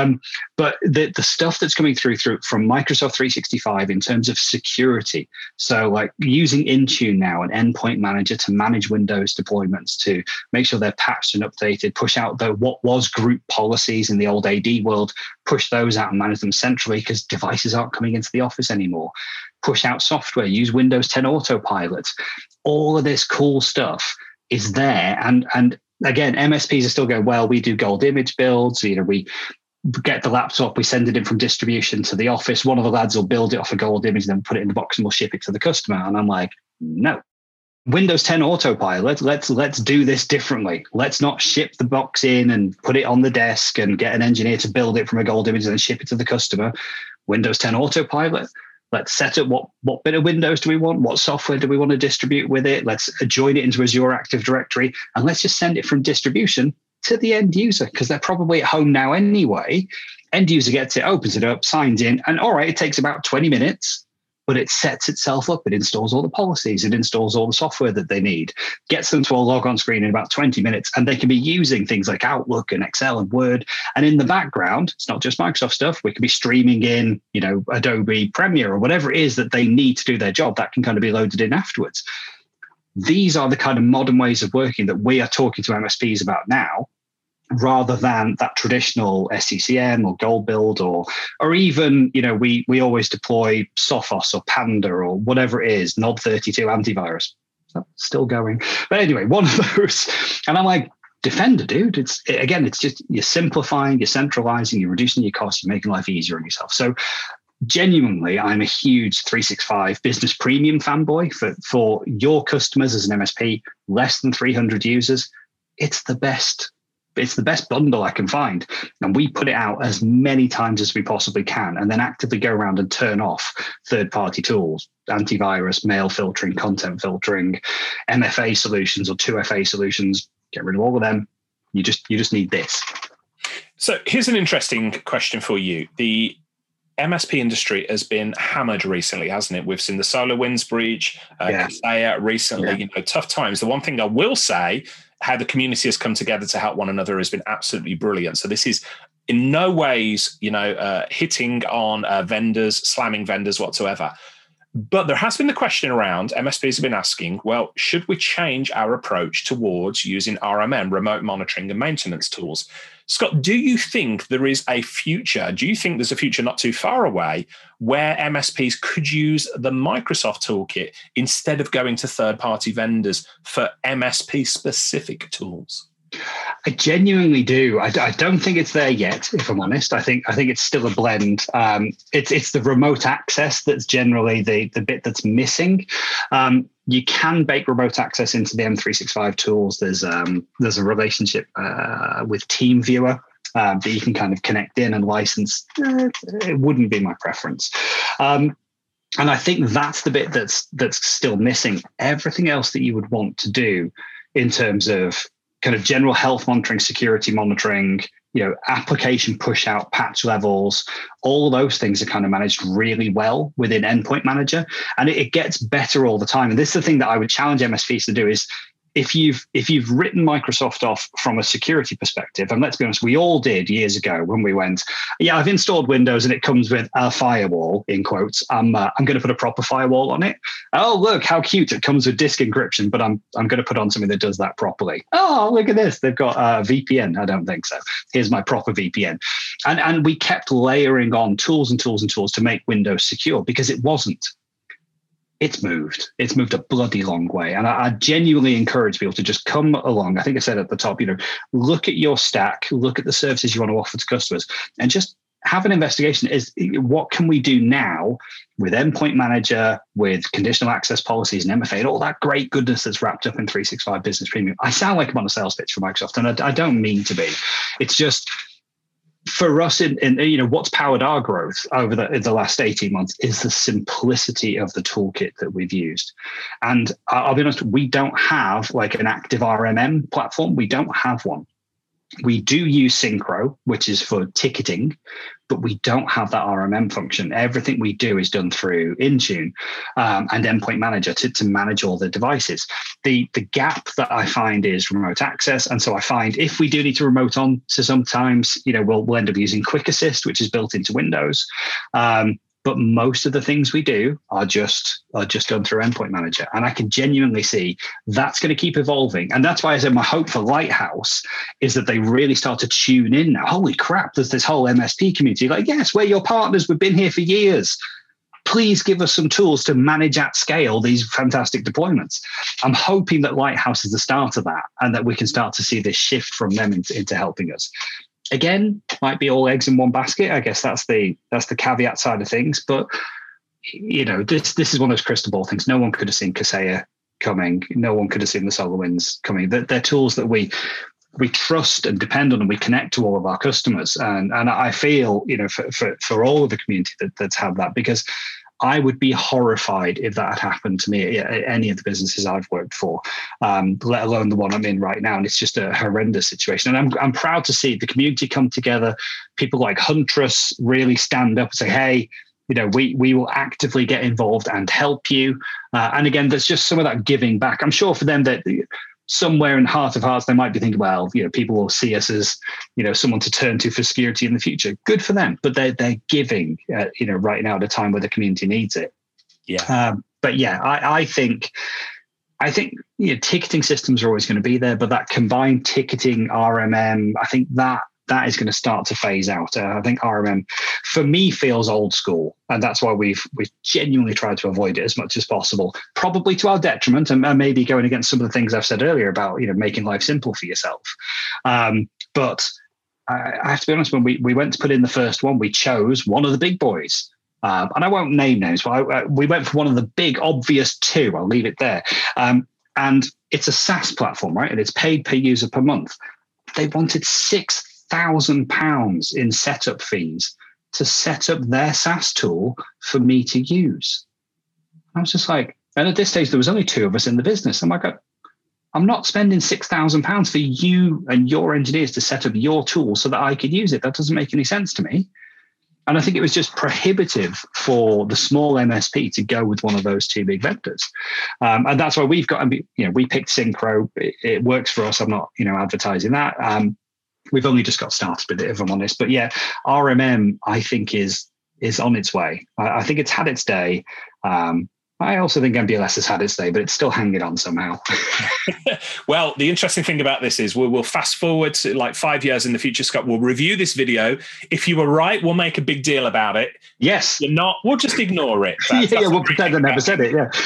Speaker 2: But the stuff that's coming through from Microsoft 365 in terms of security. So like using Intune now, an endpoint manager to manage Windows deployments, to make sure they're patched and updated, push out what was group policies in the old AD world, push those out and manage them centrally because devices aren't coming into the office anymore. Push out software, use Windows 10 Autopilot. All of this cool stuff is there. And again, MSPs are still going, well, we do gold image builds. We get the laptop, we send it in from distribution to the office. One of the lads will build it off a gold image, then put it in the box and we'll ship it to the customer. And I'm like, no. Windows 10 Autopilot, let's do this differently. Let's not ship the box in and put it on the desk and get an engineer to build it from a gold image and then ship it to the customer. Windows 10 Autopilot. Let's set up what bit of Windows do we want? What software do we want to distribute with it? Let's join it into Azure Active Directory, and let's just send it from distribution to the end user because they're probably at home now anyway. End user gets it, opens it up, signs in, and all right, it takes about 20 minutes, but it sets itself up. It installs all the policies. It installs all the software that they need, gets them to a log-on screen in about 20 minutes, and they can be using things like Outlook and Excel and Word. And in the background, it's not just Microsoft stuff. We can be streaming in, Adobe Premiere or whatever it is that they need to do their job. That can kind of be loaded in afterwards. These are the kind of modern ways of working that we are talking to MSPs about now, rather than that traditional SCCM or Gold Build or even, we always deploy Sophos or Panda or whatever it is, Nod32 antivirus. Still going. But anyway, one of those. And I'm like, Defender, dude. It's just you're simplifying, you're centralizing, you're reducing your costs, you're making life easier on yourself. So genuinely, I'm a huge 365 Business Premium fanboy for your customers as an MSP, less than 300 users. It's the best bundle I can find. And we put it out as many times as we possibly can and then actively go around and turn off third-party tools, antivirus, mail filtering, content filtering, MFA solutions or 2FA solutions. Get rid of all of them. You just need this.
Speaker 1: So here's an interesting question for you. The MSP industry has been hammered recently, hasn't it? We've seen the SolarWinds breach, Kaseya recently, tough times. The one thing I will say, how the community has come together to help one another has been absolutely brilliant. So this is in no ways, hitting on vendors, slamming vendors whatsoever. But there has been the question around, MSPs have been asking, well, should we change our approach towards using RMM, remote monitoring and maintenance tools? Scott, do you think there is a future? Do you think there's a future not too far away where MSPs could use the Microsoft toolkit instead of going to third-party vendors for MSP-specific tools?
Speaker 2: I genuinely do. I don't think it's there yet, if I'm honest. I think it's still a blend. It's the remote access that's generally the bit that's missing. You can bake remote access into the M365 tools. There's a relationship with TeamViewer that you can kind of connect in and license. It wouldn't be my preference. And I think that's the bit that's still missing. Everything else that you would want to do in terms of kind of general health monitoring, security monitoring, application push out, patch levels, all of those things are kind of managed really well within Endpoint Manager, and it gets better all the time. And this is the thing that I would challenge MSPs to do is, if you've written Microsoft off from a security perspective, and let's be honest, we all did years ago when we went, yeah, I've installed Windows and it comes with a firewall, in quotes. I'm going to put a proper firewall on it. Oh, look how cute, it comes with disk encryption, but I'm going to put on something that does that properly. Oh, look at this, they've got a VPN. I don't think so. Here's my proper VPN. And we kept layering on tools and tools and tools to make Windows secure, because it wasn't. It's moved a bloody long way. And I genuinely encourage people to just come along. I think I said at the top, look at your stack, look at the services you want to offer to customers, and just have an investigation. Is what can we do now with Endpoint Manager, with conditional access policies and MFA, and all that great goodness that's wrapped up in 365 Business Premium. I sound like I'm on a sales pitch for Microsoft, and I don't mean to be. It's just, for us, in what's powered our growth over the last 18 months is the simplicity of the toolkit that we've used. And I'll be honest, we don't have like an active RMM platform. We don't have one. We do use Syncro, which is for ticketing, but we don't have that RMM function. Everything we do is done through Intune and Endpoint Manager to manage all the devices. The gap that I find is remote access. And so I find if we do need to remote on, so sometimes, we'll end up using Quick Assist, which is built into Windows. But most of the things we do are just done through Endpoint Manager. And I can genuinely see that's going to keep evolving. And that's why I said my hope for Lighthouse is that they really start to tune in now. Holy crap, there's this whole MSP community. Like, yes, we're your partners. We've been here for years. Please give us some tools to manage at scale these fantastic deployments. I'm hoping that Lighthouse is the start of that, and that we can start to see this shift from them into helping us. Again, might be all eggs in one basket. I guess that's the caveat side of things. But this is one of those crystal ball things. No one could have seen Kaseya coming. No one could have seen the SolarWinds coming. They're tools that we trust and depend on, and we connect to all of our customers. And I feel for all of the community that's had that, because I would be horrified if that had happened to me at any of the businesses I've worked for, let alone the one I'm in right now. And it's just a horrendous situation. And I'm proud to see the community come together. People like Huntress really stand up and say, hey, we will actively get involved and help you. And again, there's just some of that giving back. I'm sure for them that somewhere in the heart of hearts, they might be thinking, well, people will see us as, someone to turn to for security in the future. Good for them. But they're giving, right now at a time where the community needs it.
Speaker 1: Yeah.
Speaker 2: But yeah, I think ticketing systems are always going to be there, but that combined ticketing RMM, I think that is going to start to phase out. I think RMM, for me, feels old school, and that's why we've genuinely tried to avoid it as much as possible, probably to our detriment, and maybe going against some of the things I've said earlier about making life simple for yourself. But I have to be honest, when we went to put in the first one, we chose one of the big boys. And I won't name names, but we went for one of the big obvious two. I'll leave it there. And it's a SaaS platform, right? And it's paid per user per month. They wanted £6,000 in setup fees to set up their SaaS tool for me to use. I was just like, and at this stage, there was only two of us in the business. I'm like, I'm not spending £6,000 for you and your engineers to set up your tool so that I could use it. That doesn't make any sense to me. And I think it was just prohibitive for the small MSP to go with one of those two big vendors. And that's why we picked Syncro. It works for us. I'm not, advertising that. We've only just got started with it, if I'm honest. But yeah, RMM, I think, is on its way. I think it's had its day. I also think MPLS has had its day, but it's still hanging on somehow.
Speaker 1: Well, the interesting thing about this is we'll fast forward to like 5 years in the future, Scott. We'll review this video. If you were right, we'll make a big deal about it.
Speaker 2: Yes.
Speaker 1: If you're not, we'll just ignore it.
Speaker 2: We'll pretend I never said it, yeah.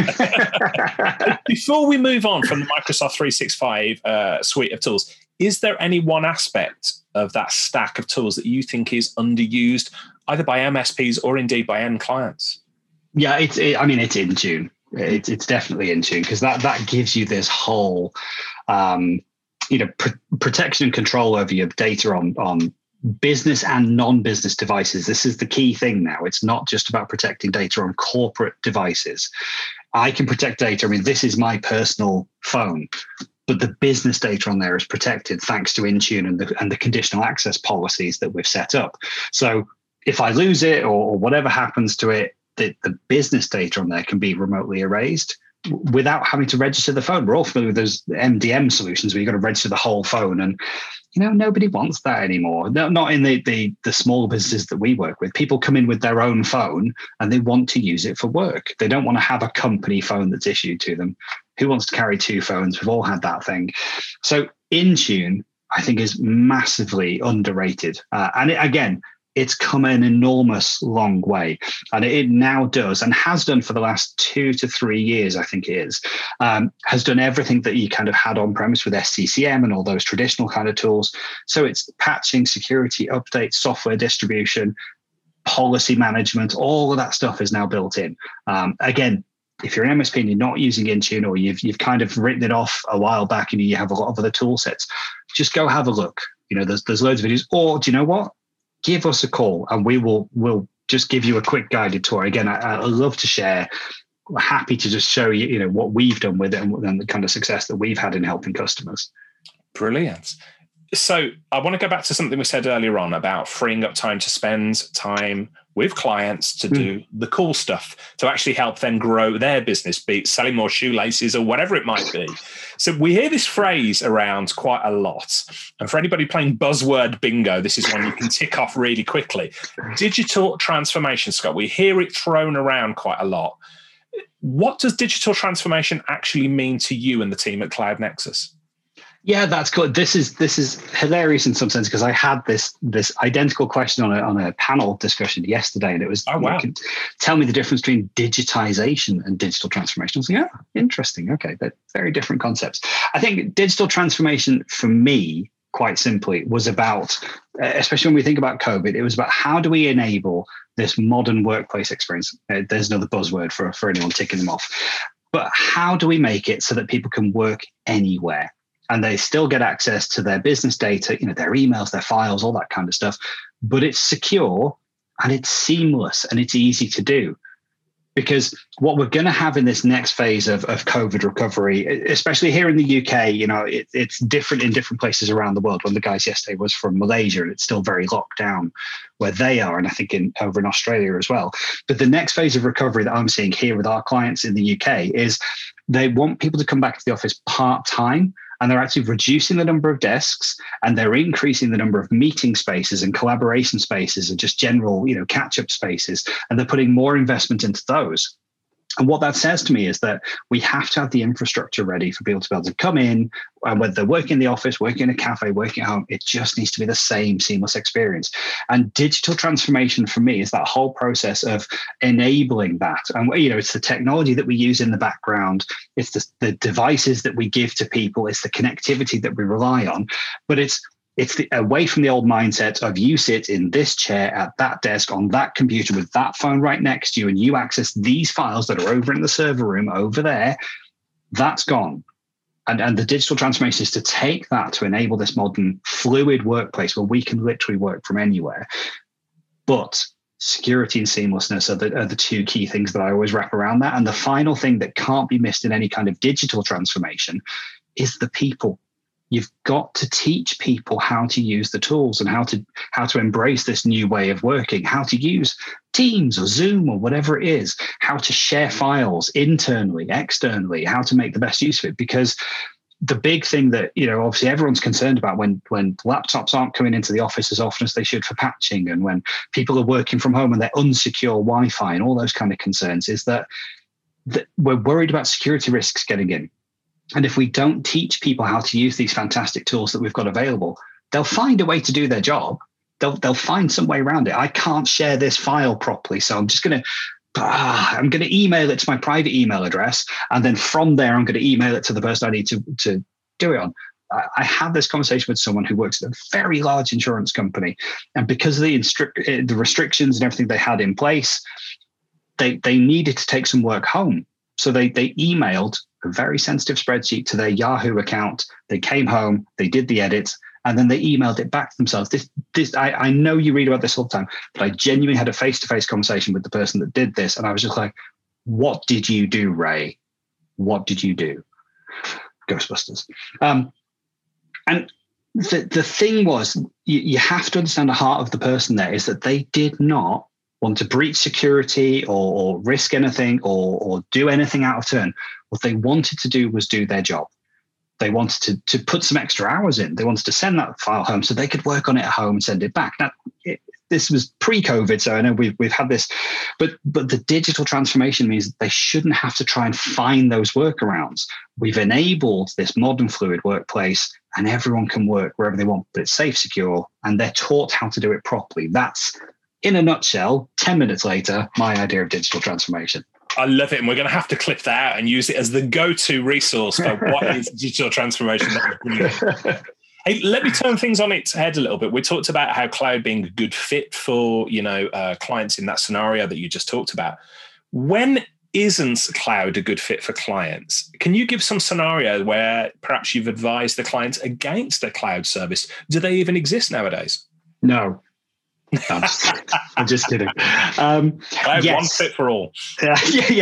Speaker 1: Before we move on from the Microsoft 365 suite of tools, is there any one aspect of that stack of tools that you think is underused, either by MSPs or indeed by end clients?
Speaker 2: Yeah, it's Intune. It's definitely Intune, because that gives you this whole, protection and control over your data on business and non-business devices. This is the key thing now. It's not just about protecting data on corporate devices. I can protect data. I mean, this is my personal phone, but the business data on there is protected thanks to Intune and the conditional access policies that we've set up. So if I lose it or whatever happens to it, the business data on there can be remotely erased without having to register the phone. We're all familiar with those MDM solutions where you've got to register the whole phone. And, nobody wants that anymore. No, not in the small businesses that we work with. People come in with their own phone and they want to use it for work. They don't want to have a company phone that's issued to them. Who wants to carry two phones? We've all had that thing. So Intune, I think, is massively underrated. And again, it's come an enormous long way. And it now does, and has done for the last 2 to 3 years, I think it is, has done everything that you kind of had on premise with SCCM and all those traditional kind of tools. So it's patching, security updates, software distribution, policy management, all of that stuff is now built in. Again, if you're an MSP and you're not using Intune, or you've kind of written it off a while back and you have a lot of other tool sets, just go have a look. There's loads of videos. Or do you know what? Give us a call and we'll just give you a quick guided tour. Again, I love to share. We're happy to just show you, what we've done with it and the kind of success that we've had in helping customers.
Speaker 1: Brilliant. So I want to go back to something we said earlier on about freeing up time to spend time with clients to do the cool stuff, to actually help them grow their business, be it selling more shoelaces or whatever it might be. So we hear this phrase around quite a lot. And for anybody playing buzzword bingo, this is one you can tick off really quickly. Digital transformation, Scott. We hear it thrown around quite a lot. What does digital transformation actually mean to you and the team at Cloud Nexus?
Speaker 2: Yeah, that's cool. This is hilarious in some sense, because I had this identical question on a panel discussion yesterday, and it was,
Speaker 1: oh, wow.
Speaker 2: Tell me the difference between digitization and digital transformation. I was like, interesting. Okay, they're very different concepts. I think digital transformation for me, quite simply, was about, especially when we think about COVID, it was about how do we enable this modern workplace experience? There's another buzzword for anyone ticking them off. But how do we make it so that people can work anywhere? And they still get access to their business data, their emails, their files, all that kind of stuff. But it's secure and it's seamless and it's easy to do. Because what we're going to have in this next phase of COVID recovery, especially here in the UK, it's different in different places around the world. One of the guys yesterday was from Malaysia, and it's still very locked down where they are, and I think over in Australia as well. But the next phase of recovery that I'm seeing here with our clients in the UK is they want people to come back to the office part-time. And they're actually reducing the number of desks, and they're increasing the number of meeting spaces and collaboration spaces and just general, catch-up spaces. And they're putting more investment into those. And what that says to me is that we have to have the infrastructure ready for people to be able to come in, and whether they're working in the office, working in a cafe, working at home, it just needs to be the same seamless experience. And digital transformation for me is that whole process of enabling that. And, it's the technology that we use in the background. It's the devices that we give to people. It's the connectivity that we rely on. But it's away from the old mindset of you sit in this chair at that desk on that computer with that phone right next to you, and you access these files that are over in the server room over there. That's gone. And the digital transformation is to take that to enable this modern fluid workplace where we can literally work from anywhere. But security and seamlessness are the two key things that I always wrap around that. And the final thing that can't be missed in any kind of digital transformation is the people. You've got to teach people how to use the tools and how to embrace this new way of working, how to use Teams or Zoom or whatever it is, how to share files internally, externally, how to make the best use of it. Because the big thing that, obviously everyone's concerned about when laptops aren't coming into the office as often as they should for patching, and when people are working from home and they're unsecure Wi-Fi and all those kind of concerns, is that we're worried about security risks getting in. And if we don't teach people how to use these fantastic tools that we've got available, they'll find a way to do their job. They'll find some way around it. I can't share this file properly, so I'm just going to email it to my private email address, and then from there I'm going to email it to the person I need to do it on. I had this conversation with someone who works at a very large insurance company, and because of the restrictions and everything they had in place, they needed to take some work home. So they emailed a very sensitive spreadsheet to their Yahoo account. They came home, they did the edits, and then they emailed it back to themselves. I know you read about this all the time, but I genuinely had a face-to-face conversation with the person that did this, and I was just like, "What did you do, Ray? What did you do?" Ghostbusters. And the thing was, you have to understand the heart of the person there is that they did not want to breach security or risk anything or do anything out of turn. What they wanted to do was do their job. They wanted to put some extra hours in. They wanted to send that file home so they could work on it at home and send it back. Now, this was pre-COVID, so I know we've had this, but the digital transformation means that they shouldn't have to try and find those workarounds. We've enabled this modern fluid workplace, and everyone can work wherever they want, but it's safe, secure, and they're taught how to do it properly. That's, in a nutshell, 10 minutes later, my idea of digital transformation.
Speaker 1: I love it. And we're going to have to clip that out and use it as the go-to resource for what is digital transformation. Hey, let me turn things on its head a little bit. We talked about how cloud being a good fit for, clients in that scenario that you just talked about. When isn't cloud a good fit for clients? Can you give some scenario where perhaps you've advised the clients against a cloud service? Do they even exist nowadays?
Speaker 2: No. I'm just kidding.
Speaker 1: Yes. One fit for all.
Speaker 2: Yeah.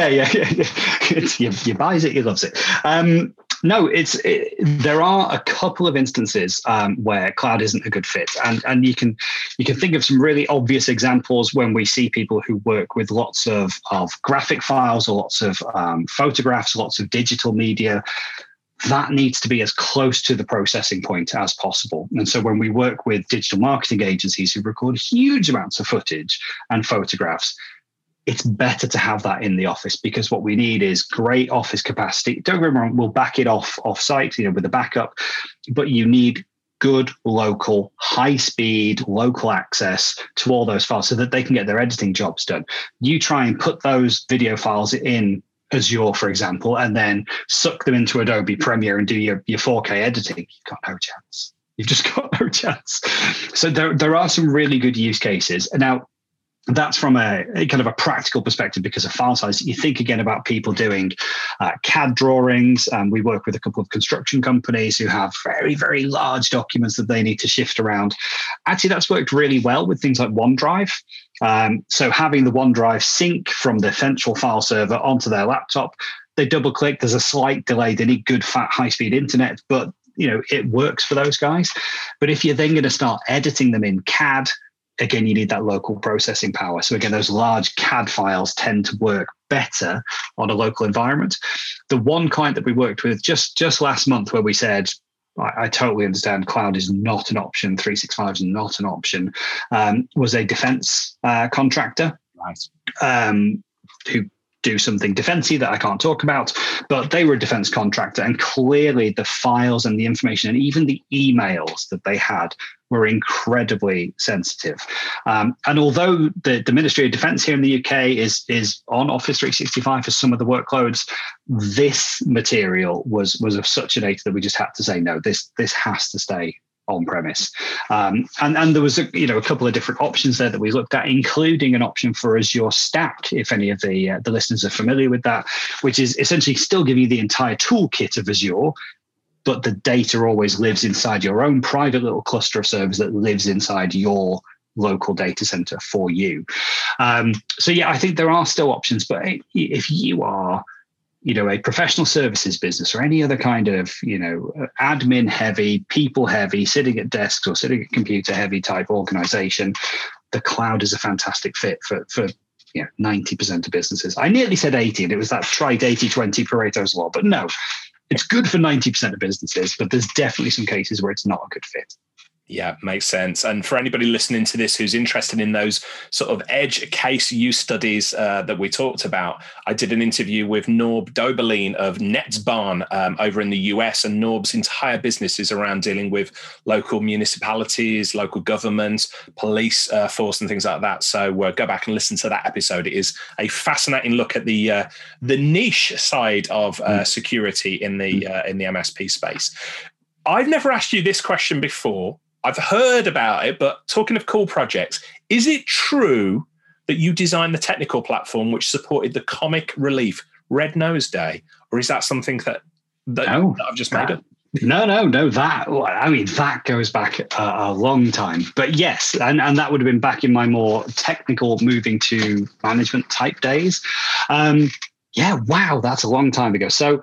Speaker 2: You buys it, you loves it. No, there are a couple of instances where cloud isn't a good fit, and you can think of some really obvious examples when we see people who work with lots of graphic files or lots of photographs, lots of digital media. That needs to be as close to the processing point as possible. And so when we work with digital marketing agencies who record huge amounts of footage and photographs, it's better to have that in the office, because what we need is great office capacity. Don't get me wrong, we'll back it off site, with a backup, but you need good local, high speed, local access to all those files so that they can get their editing jobs done. You try and put those video files in Azure, for example, and then suck them into Adobe Premiere and do your 4K editing. You've got no chance. You've just got no chance. So there are some really good use cases. And now that's from a kind of a practical perspective because of file size. You think again about people doing CAD drawings. We work with a couple of construction companies who have very, very large documents that they need to shift around. Actually, that's worked really well with things like OneDrive. So having the OneDrive sync from the central file server onto their laptop, they double click, there's a slight delay, they need good, fat, high-speed internet, but it works for those guys. But if you're then going to start editing them in CAD, again, you need that local processing power. So again, those large CAD files tend to work better on a local environment. The one client that we worked with just last month where we said, I totally understand cloud is not an option, 365 is not an option, was a defense contractor. Right. Who do something defensy that I can't talk about, but they were a defense contractor, and clearly the files and the information and even the emails that they had were incredibly sensitive. And although the Ministry of Defence here in the UK is on Office 365 for some of the workloads, this material was of such a nature that we just had to say, no, this has to stay on premise. And there was a couple of different options there that we looked at, including an option for Azure Stack, if any of the listeners are familiar with that, which is essentially still giving you the entire toolkit of Azure, but the data always lives inside your own private little cluster of servers that lives inside your local data center for you. So yeah, I think there are still options, but if you are a professional services business or any other kind of, admin heavy, people heavy, sitting at desks or sitting at computer heavy type organization, the cloud is a fantastic fit for 90% of businesses. I nearly said 80, and it was that trite 80-20 Pareto's law, but no, it's good for 90% of businesses, but there's definitely some cases where it's not a good fit.
Speaker 1: Yeah, makes sense. And for anybody listening to this who's interested in those sort of edge case use studies that we talked about, I did an interview with Norb Doberlein of Netzbahn over in the US, and Norb's entire business is around dealing with local municipalities, local governments, police force, and things like that. So go back and listen to that episode. It is a fascinating look at the niche side of security in the MSP space. I've never asked you this question before. I've heard about it, but talking of cool projects, is it true that you designed the technical platform which supported the comic relief Red Nose Day, or is that something that I've just made up?
Speaker 2: No. That goes back a long time. But yes, and that would have been back in my more technical, moving to management type days. Wow, that's a long time ago. So.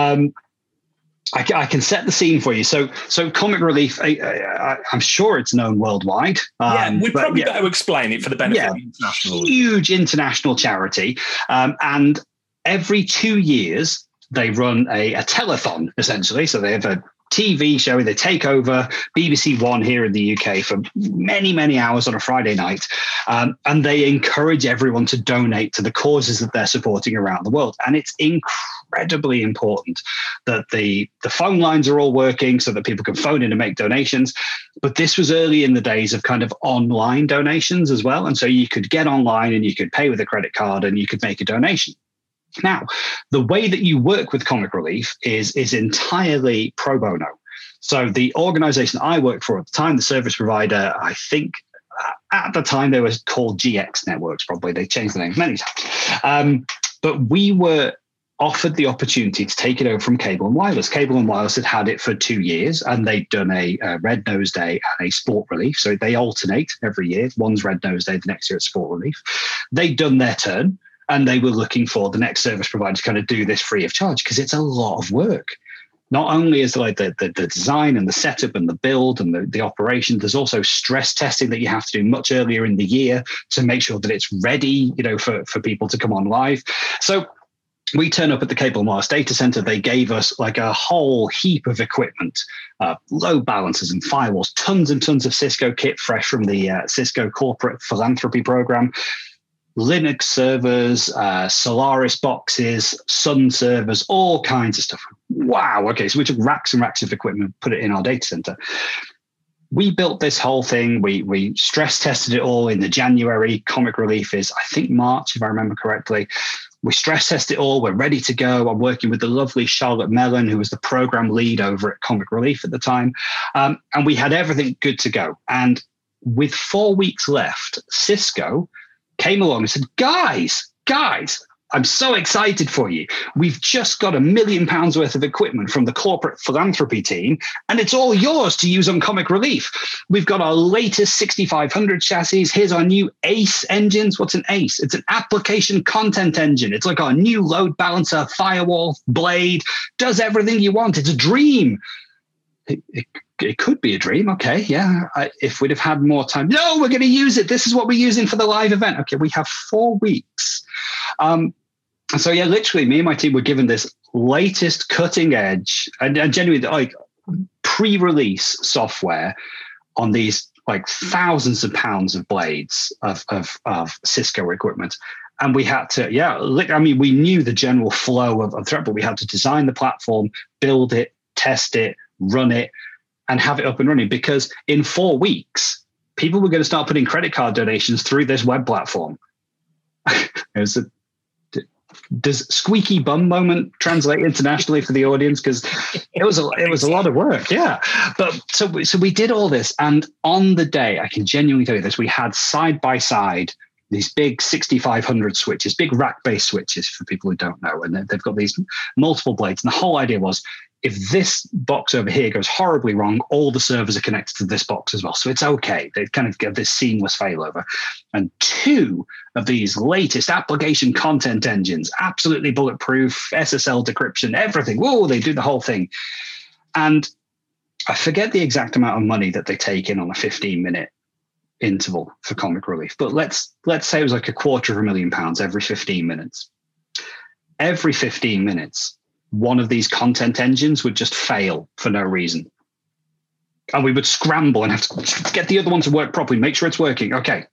Speaker 2: I can set the scene for you. So Comic Relief, I'm sure it's known worldwide.
Speaker 1: We'd probably better explain it for the benefit of international.
Speaker 2: Huge international charity. And every 2 years, they run a telethon, essentially. So they have a TV show. They take over BBC One here in the UK for many, many hours on a Friday night. And they encourage everyone to donate to the causes that they're supporting around the world. And it's incredibly important that the phone lines are all working so that people can phone in and make donations. But this was early in the days of kind of online donations as well. And so you could get online and you could pay with a credit card and you could make a donation. Now, the way that you work with Comic Relief is entirely pro bono. So the organization I worked for at the time, the service provider, I think at the time they were called GX Networks, probably. They changed the name many times. But we were offered the opportunity to take it over from Cable and Wireless. Cable and Wireless had it for 2 years, and they'd done a Red Nose Day and a Sport Relief. So they alternate every year. One's Red Nose Day, the next year it's Sport Relief. They'd done their turn. And they were looking for the next service provider to kind of do this free of charge because it's a lot of work. Not only is like the design and the setup and the build and the operation, there's also stress testing that you have to do much earlier in the year to make sure that it's ready, for people to come on live. So we turn up at the Cable and Wireless data center. They gave us like a whole heap of equipment, load balancers and firewalls, tons and tons of Cisco kit fresh from the Cisco corporate philanthropy program. Linux servers, Solaris boxes, Sun servers, all kinds of stuff. Wow. Okay. So we took racks and racks of equipment, put it in our data center. We built this whole thing. We stress tested it all in the January. Comic Relief is, I think, March, if I remember correctly. We stress test it all. We're ready to go. I'm working with the lovely Charlotte Mellon, who was the program lead over at Comic Relief at the time. And we had everything good to go. And with 4 weeks left, Cisco came along and said, guys, I'm so excited for you. We've just got £1 million worth of equipment from the corporate philanthropy team, and it's all yours to use on Comic Relief. We've got our latest 6500 chassis. Here's our new ACE engines. What's an ACE? It's an application content engine. It's like our new load balancer, firewall, blade, does everything you want. It's a dream. It could be a dream. Okay, yeah. If we'd have had more time. No, we're going to use it. This is what we're using for the live event. Okay, we have 4 weeks. So yeah, literally me and my team were given this latest cutting edge and genuinely like pre-release software on these like thousands of pounds of blades of Cisco equipment. And we had to, we knew the general flow of threat, but we had to design the platform, build it, test it, run it, and have it up and running, because in 4 weeks, people were going to start putting credit card donations through this web platform. Does squeaky bum moment translate internationally for the audience? Because it was a lot of work. Yeah. But so we did all this. And on the day, I can genuinely tell you this, we had side by side these big 6500 switches, big rack-based switches for people who don't know. And they've got these multiple blades. And the whole idea was, if this box over here goes horribly wrong, all the servers are connected to this box as well. So it's okay. They kind of get this seamless failover. And 2 of these latest application content engines, absolutely bulletproof, SSL decryption, everything. Whoa, they do the whole thing. And I forget the exact amount of money that they take in on a 15-minute interval for Comic Relief. But let's say it was like £250,000 every 15 minutes. Every 15 minutes, one of these content engines would just fail for no reason. And we would scramble and have to get the other one to work properly, make sure it's working. Okay.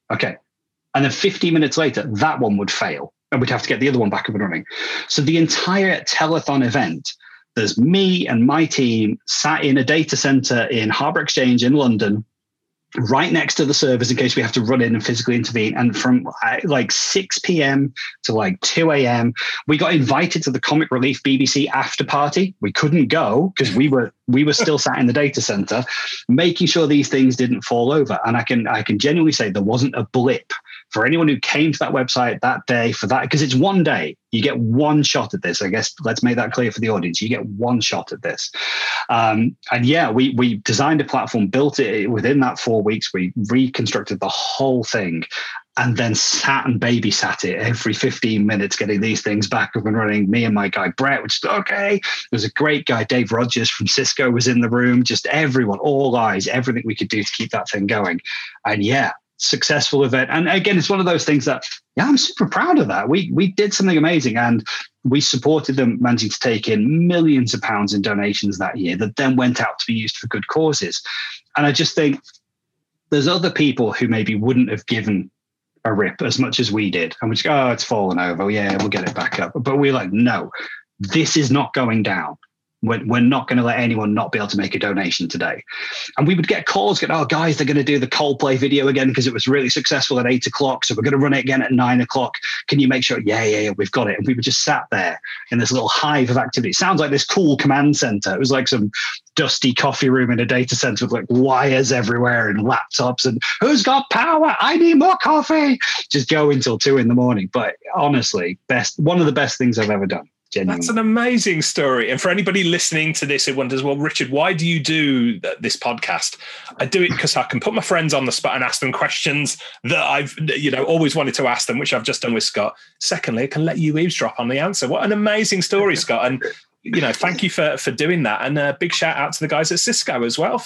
Speaker 2: And then 15 minutes later, that one would fail and we'd have to get the other one back up and running. So the entire telethon event, there's me and my team sat in a data center in Harbour Exchange in London, right next to the servers in case we have to run in and physically intervene. And from like 6 p.m. to like 2 a.m., we got invited to the Comic Relief BBC after party. We couldn't go because we were still sat in the data center, making sure these things didn't fall over. And I can genuinely say there wasn't a blip for anyone who came to that website that day for that, because it's one day. You get one shot at this. I guess let's make that clear for the audience. You get one shot at this. And yeah, we designed a platform, built it within that 4 weeks. We reconstructed the whole thing and then sat and babysat it every 15 minutes, getting these things back up and running. Me and my guy, Brett, which is okay. There's a great guy, Dave Rogers from Cisco was in the room, just everyone, all eyes, everything we could do to keep that thing going. And yeah, successful event. And again, it's one of those things that, yeah, I'm super proud of that. We did something amazing and we supported them, managing to take in millions of pounds in donations that year that then went out to be used for good causes. And I just think there's other people who maybe wouldn't have given a rip as much as we did. And we just go, oh, it's fallen over. Yeah, we'll get it back up. But we're like, no, this is not going down. We're not going to let anyone not be able to make a donation today. And we would get calls, oh, guys, they're going to do the Coldplay video again because it was really successful at 8 o'clock. So we're going to run it again at 9 o'clock. Can you make sure? Yeah, we've got it. And we were just sat there in this little hive of activity. It sounds like this cool command center. It was like some dusty coffee room in a data center with like wires everywhere and laptops and who's got power? I need more coffee. Just go until 2 a.m. But honestly, one of the best things I've ever done. Genuinely. That's
Speaker 1: an amazing story. And for anybody listening to this who wonders, well, Richard, why do you do this podcast? I do it because I can put my friends on the spot and ask them questions that I've, always wanted to ask them, which I've just done with Scott. Secondly, I can let you eavesdrop on the answer. What an amazing story, Scott. And, thank you for doing that. And a big shout out to the guys at Cisco as well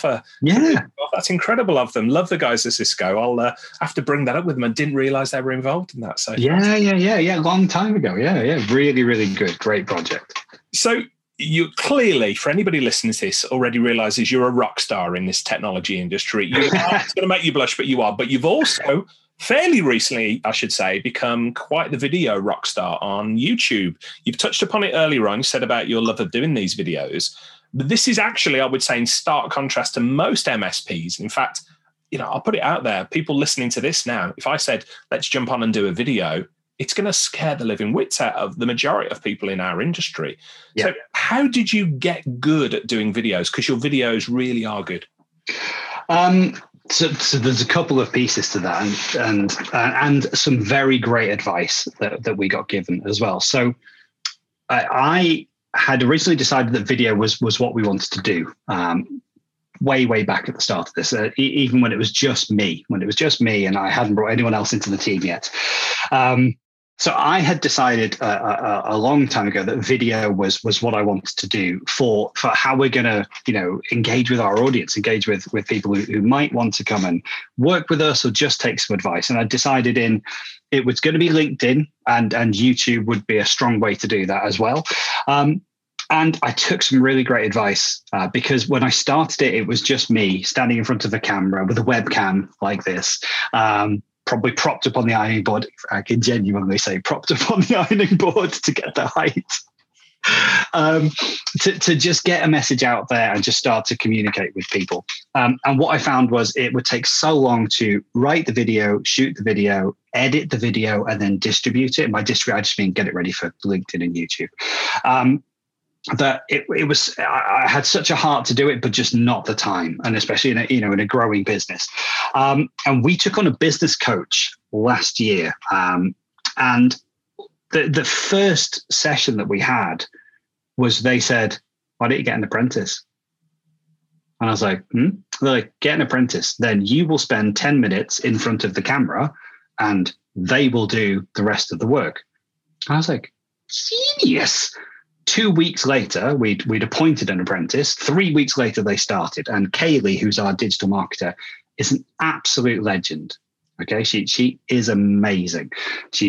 Speaker 1: that's incredible of them. Love the guys at Cisco. I'll have to bring that up with them. I didn't realize they were involved in that. So
Speaker 2: yeah. Long time ago. Yeah. Really, really good. Great project.
Speaker 1: So you clearly, for anybody listening to this, already realizes you're a rock star in this technology industry. It's going to make you blush, but you are. But you've also fairly recently, I should say, become quite the video rock star on YouTube. You've touched upon it earlier on. You said about your love of doing these videos. But this is actually, I would say, in stark contrast to most MSPs. In fact, I'll put it out there. People listening to this now, if I said, let's jump on and do a video, it's going to scare the living wits out of the majority of people in our industry. Yeah. So how did you get good at doing videos? Because your videos really are good.
Speaker 2: So there's a couple of pieces to that and some very great advice that we got given as well. So I had originally decided that video was what we wanted to do way back at the start of this, even when it was just me and I hadn't brought anyone else into the team yet. So I had decided a long time ago that video was what I wanted to do for how we're going to, engage with our audience, engage with people who might want to come and work with us or just take some advice. And I decided it was going to be LinkedIn and YouTube would be a strong way to do that as well. And I took some really great advice because when I started it was just me standing in front of a camera with a webcam like this. Probably propped up on the ironing board. I can genuinely say propped up on the ironing board to get the height. To just get a message out there and just start to communicate with people. And what I found was it would take so long to write the video, shoot the video, edit the video, and then distribute it. And by distribute, I just mean get it ready for LinkedIn and YouTube. That it was, I had such a heart to do it, but just not the time, and especially in a growing business. And we took on a business coach last year, and the first session that we had was they said, "Why don't you get an apprentice?" And I was like, They're like, "Get an apprentice, then you will spend 10 minutes in front of the camera, and they will do the rest of the work." And I was like, "Genius." 2 weeks later, we'd appointed an apprentice. 3 weeks later, they started. And Kaylee, who's our digital marketer, is an absolute legend. Okay, she is amazing. She's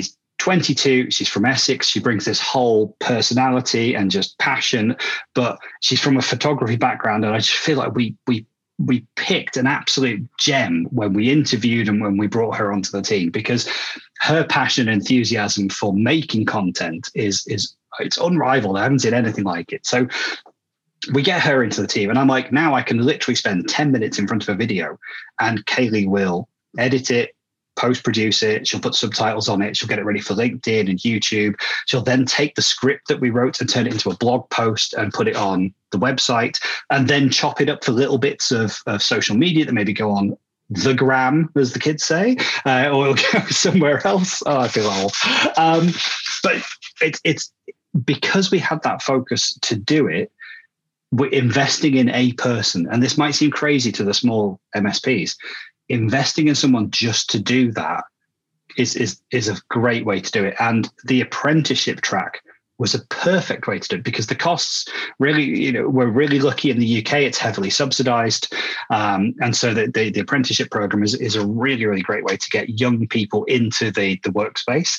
Speaker 2: 22. She's from Essex. She brings this whole personality and just passion, but she's from a photography background. And I just feel like we picked an absolute gem when we interviewed and when we brought her onto the team, because her passion and enthusiasm for making content is it's unrivaled. I haven't seen anything like it. So we get her into the team, and I'm like, now I can literally spend 10 minutes in front of a video and Kaylee will edit it, post-produce it. She'll put subtitles on it. She'll get it ready for LinkedIn and YouTube. She'll then take the script that we wrote and turn it into a blog post and put it on the website, and then chop it up for little bits of social media that maybe go on the gram, as the kids say, or it'll go somewhere else. Oh, I feel old. But it's because we had that focus to do it, we're investing in a person. And this might seem crazy to the small MSPs. Investing in someone just to do that is a great way to do it. And the apprenticeship track was a perfect way to do it, because the costs really, we're really lucky in the UK. It's heavily subsidized. And so the apprenticeship program is a really, really great way to get young people into the workspace.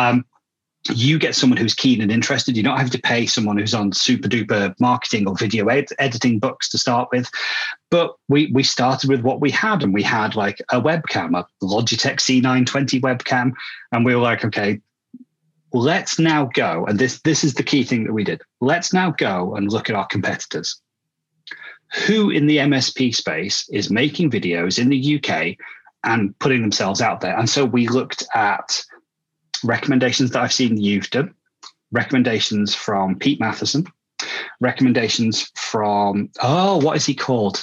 Speaker 2: You get someone who's keen and interested. You don't have to pay someone who's on super duper marketing or video editing books to start with. But we started with what we had, and we had like a webcam, a Logitech C920 webcam. And we were like, okay, let's now go. And this is the key thing that we did. Let's now go and look at our competitors. Who in the MSP space is making videos in the UK and putting themselves out there? And so we looked at recommendations that I've seen you've done, recommendations from Pete Matheson, recommendations from, what is he called?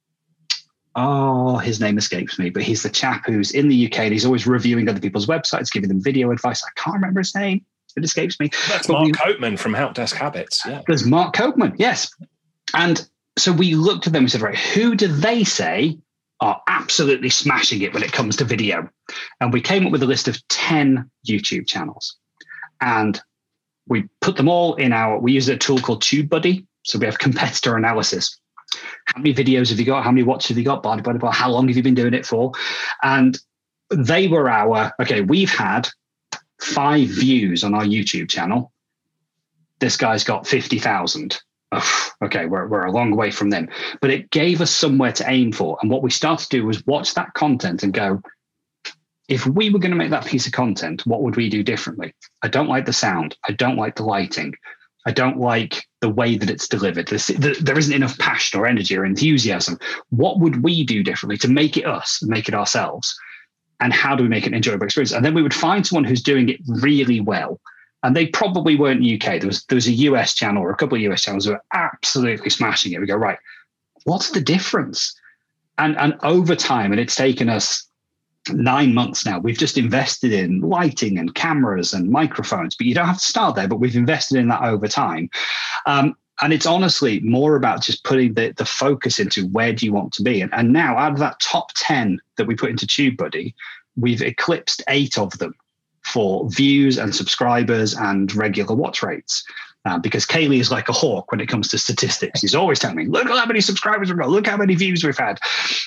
Speaker 2: Oh, his name escapes me, but he's the chap who's in the UK and he's always reviewing other people's websites, giving them video advice. I can't remember his name. It escapes me.
Speaker 1: That's Mark Copeman from Help Desk Habits. Yeah.
Speaker 2: There's Mark Copeman, yes. And so we looked at them and said, right, who do they say are absolutely smashing it when it comes to video? And we came up with a list of 10 YouTube channels. And we put them all in we use a tool called TubeBuddy. So we have competitor analysis. How many videos have you got? How many watches have you got? Blah, blah, blah. How long have you been doing it for? And they were we've had 5 views on our YouTube channel. This guy's got 50,000. Okay, we're a long way from them. But it gave us somewhere to aim for. And what we started to do was watch that content and go, if we were going to make that piece of content, what would we do differently? I don't like the sound. I don't like the lighting. I don't like the way that it's delivered. There isn't enough passion or energy or enthusiasm. What would we do differently to make it us, make it ourselves? And how do we make it an enjoyable experience? And then we would find someone who's doing it really well. And they probably weren't UK. There was a US channel or a couple of US channels who were absolutely smashing it. We go, right, what's the difference? And over time, and it's taken us 9 months now, we've just invested in lighting and cameras and microphones, but you don't have to start there, but we've invested in that over time. And it's honestly more about just putting the focus into where do you want to be. And now out of that top 10 that we put into TubeBuddy, we've eclipsed 8 of them for views and subscribers and regular watch rates. Because Kaylee is like a hawk when it comes to statistics. He's always telling me, look at how many subscribers we've got, look how many views we've had.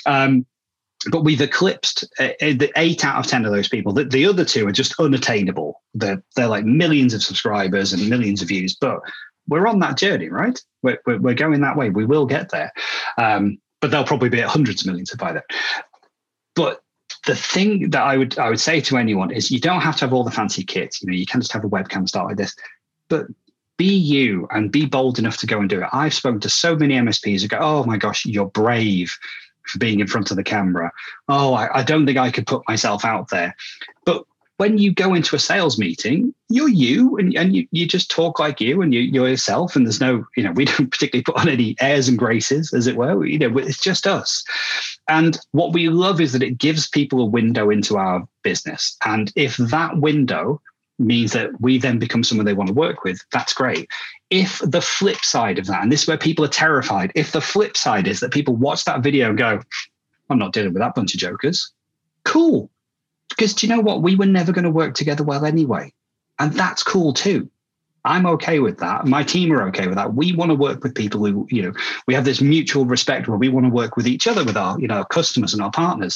Speaker 2: But we've eclipsed the 8 out of 10 of those people. The other 2 are just unattainable. They're like millions of subscribers and millions of views, but we're on that journey, right? We're going that way. We will get there. But they'll probably be at hundreds of millions by then. But the thing that I would say to anyone is you don't have to have all the fancy kit. You can just have a webcam start like this, but be you and be bold enough to go and do it. I've spoken to so many MSPs who go, oh my gosh, you're brave for being in front of the camera. Oh, I don't think I could put myself out there. But when you go into a sales meeting, you're you and you just talk like you and you're yourself. And there's no, we don't particularly put on any airs and graces, as it were. It's just us. And what we love is that it gives people a window into our business. And if that window means that we then become someone they want to work with, that's great. If the flip side of that, and this is where people are terrified, if the flip side is that people watch that video and go, I'm not dealing with that bunch of jokers, cool. Because do you know what? We were never going to work together well anyway. And that's cool too. I'm okay with that. My team are okay with that. We want to work with people who, we have this mutual respect where we want to work with each other, with our, our customers and our partners.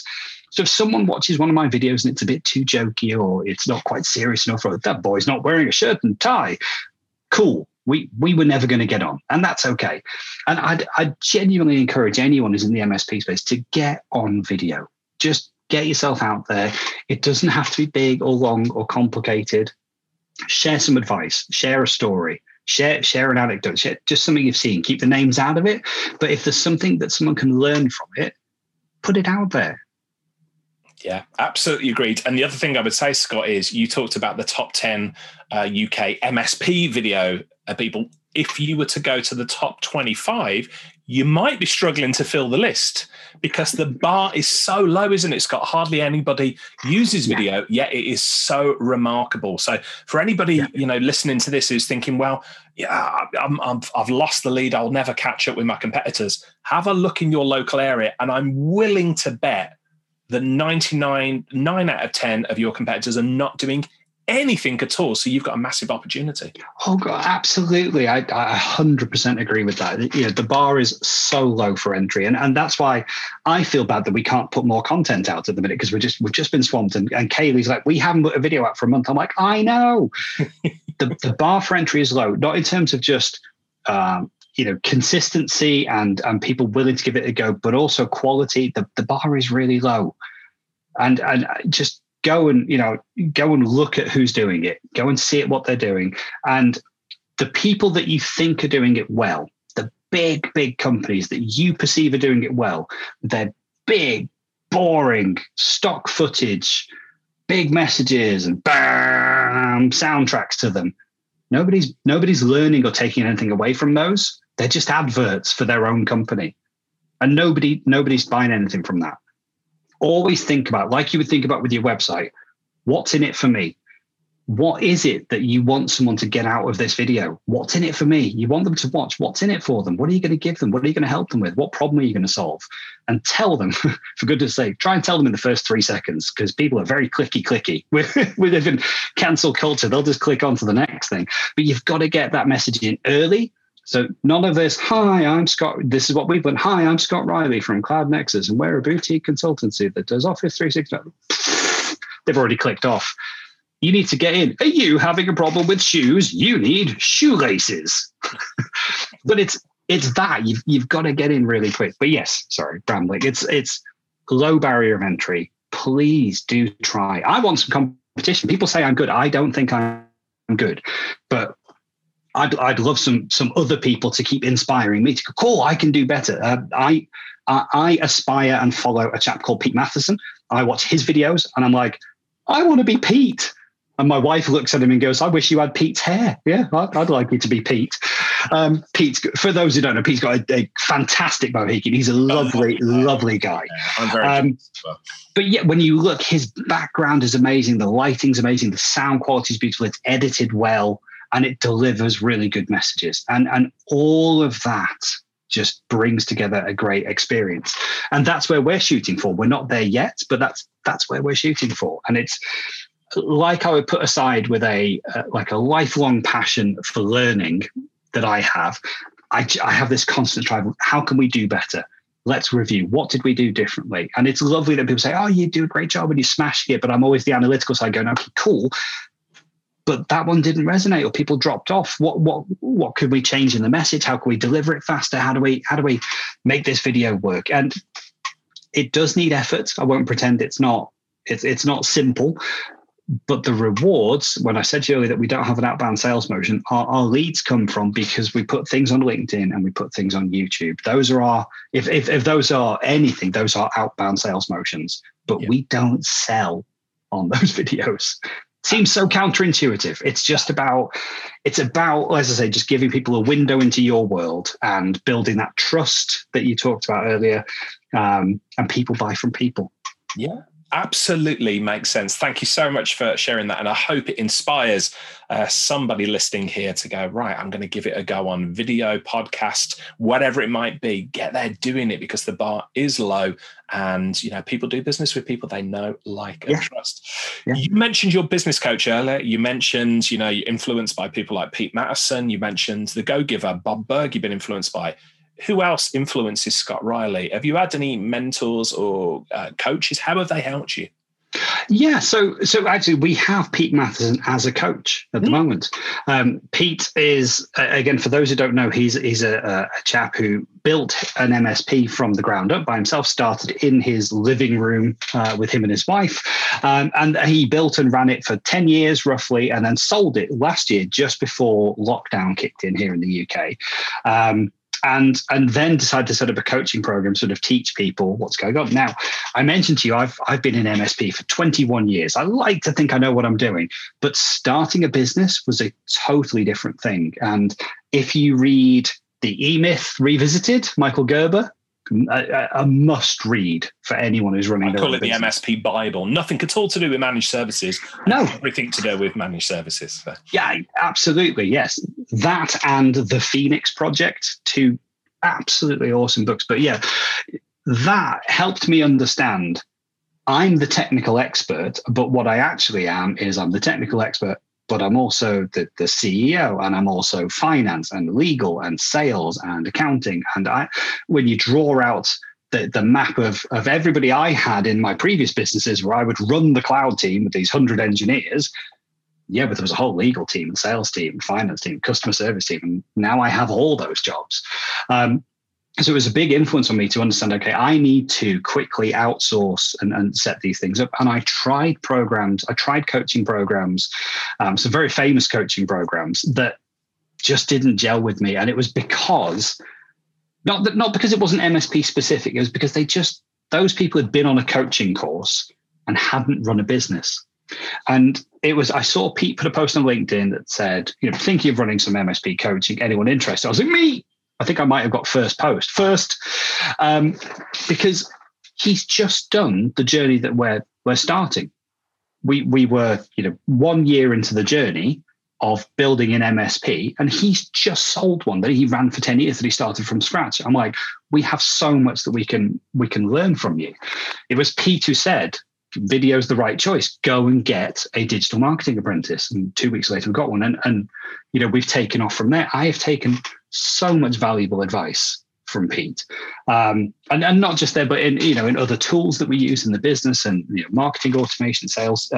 Speaker 2: So if someone watches one of my videos and it's a bit too jokey or it's not quite serious enough, or that boy's not wearing a shirt and tie, cool. We were never going to get on, and that's okay. And I'd genuinely encourage anyone who's in the MSP space to get on video. Just get yourself out there. It doesn't have to be big or long or complicated. Share some advice, share a story, share an anecdote, share just something you've seen. Keep the names out of it. But if there's something that someone can learn from it, put it out there.
Speaker 1: Yeah, absolutely agreed. And the other thing I would say, Scott, is you talked about the top 10 UK MSP video people. If you were to go to the top 25, you might be struggling to fill the list because the bar is so low, isn't it, Scott? Hardly anybody uses video, yet it is so remarkable. So for anybody, listening to this who's thinking, well, yeah, I've lost the lead, I'll never catch up with my competitors. Have a look in your local area, and I'm willing to bet that 9 out of 10 of your competitors are not doing anything at all. So you've got a massive opportunity.
Speaker 2: Oh, God, absolutely. I 100% agree with that. The bar is so low for entry. And that's why I feel bad that we can't put more content out at the minute, because we've just been swamped. And Kaylee's like, we haven't put a video out for a month. I'm like, I know. The bar for entry is low, not in terms of just, consistency and people willing to give it a go, but also quality. The bar is really low. And just go and look at who's doing it. Go and see what they're doing. And the people that you think are doing it well, the big companies that you perceive are doing it well, they're big, boring, stock footage, big messages and bam, soundtracks to them. Nobody's learning or taking anything away from those. They're just adverts for their own company. And nobody's buying anything from that. Always think about, like you would think about with your website, what's in it for me? What is it that you want someone to get out of this video? What's in it for me? You want them to watch. What's in it for them? What are you going to give them? What are you going to help them with? What problem are you going to solve? And tell them, for goodness sake, try and tell them in the first 3 seconds, because people are very clicky. We live in cancel culture. They'll just click on to the next thing. But you've got to get that message in early. So none of this, hi, I'm Scott. This is what we've done. Hi, I'm Scott Riley from Cloud Nexus, and we're a boutique consultancy that does Office 365. They've already clicked off. You need to get in. Are you having a problem with shoes? You need shoelaces. But it's that. You've got to get in really quick. But yes, sorry, rambling. It's low barrier of entry. Please do try. I want some competition. People say I'm good. I don't think I'm good. But I'd love some other people to keep inspiring me to go, cool, I can do better. I aspire and follow a chap called Pete Matheson. I watch his videos and I'm like, I want to be Pete. And my wife looks at him and goes, I wish you had Pete's hair. Yeah, I'd like you to be Pete. Pete's, for those who don't know, Pete's got a fantastic Mohican. He's a lovely guy.
Speaker 1: I'm very
Speaker 2: but yeah, when you look, his background is amazing. The lighting's amazing. The sound quality is beautiful. It's edited well. And it delivers really good messages. And all of that just brings together a great experience. And that's where we're shooting for. We're not there yet, but that's where we're shooting for. And it's like I would put aside with a lifelong passion for learning that I have. I have this constant drive. How can we do better? Let's review. What did we do differently? And it's lovely that people say, oh, you do a great job and you smashed it. But I'm always the analytical side going, okay, cool. But that one didn't resonate, or people dropped off. What could we change in the message? How can we deliver it faster? How do we make this video work? And it does need effort. I won't pretend it's not simple. But the rewards, when I said to you earlier that we don't have an outbound sales motion, our leads come from because we put things on LinkedIn and we put things on YouTube. Those are if those are anything, those are outbound sales motions. But we don't sell on those videos. Seems so counterintuitive. It's about, as I say, just giving people a window into your world and building that trust that you talked about earlier. And people buy from people.
Speaker 1: Yeah, absolutely makes sense. Thank you so much for sharing that. And I hope it inspires somebody listening here to go, right, I'm going to give it a go on video, podcast, whatever it might be. Get there doing it, because the bar is low. And, people do business with people they know, like, and trust. Yeah. You mentioned your business coach earlier. You mentioned, you're influenced by people like Pete Matheson. You mentioned the Go Giver, Bob Berg, you've been influenced by. who else influences Scott Riley? Have you had any mentors or coaches? How have they helped you?
Speaker 2: Yeah, so actually we have Pete Matheson as a coach at the moment. Pete is, again, for those who don't know, he's a chap who built an MSP from the ground up by himself, started in his living room with him and his wife. And he built and ran it for 10 years roughly, and then sold it last year just before lockdown kicked in here in the UK. And then decided to set up a coaching program, sort of teach people what's going on. Now, I mentioned to you, I've been in MSP for 21 years. I like to think I know what I'm doing, but starting a business was a totally different thing. And if you read The E-Myth Revisited, Michael Gerber, a must read for anyone who's running their own business. I call it
Speaker 1: the MSP Bible. Nothing at all to do with managed services.
Speaker 2: No.
Speaker 1: Everything to do with managed services. So.
Speaker 2: Yeah, absolutely. Yes. That and The Phoenix Project, two absolutely awesome books. But yeah, that helped me understand I'm the technical expert, but what I actually am is I'm the technical expert, but I'm also the CEO, and I'm also finance and legal and sales and accounting. And when you draw out the map of everybody I had in my previous businesses where I would run the cloud team with these 100 engineers, yeah, but there was a whole legal team, sales team, finance team, customer service team. And now I have all those jobs. So it was a big influence on me to understand, okay, I need to quickly outsource and set these things up. And I tried coaching programs, some very famous coaching programs that just didn't gel with me. And it was because, not because it wasn't MSP specific, it was because those people had been on a coaching course and hadn't run a business. And I saw Pete put a post on LinkedIn that said, thinking of running some MSP coaching, anyone interested? I was like, me. I think I might have got first, because he's just done the journey that we're starting. We were, 1 year into the journey of building an MSP, and he's just sold one that he ran for 10 years that he started from scratch. I'm like, we have so much that we can learn from you. It was Pete who said, video's the right choice. Go and get a digital marketing apprentice. And 2 weeks later, we got one. And we've taken off from there. I have taken so much valuable advice from Pete. And not just there, but in other tools that we use in the business and marketing automation, sales,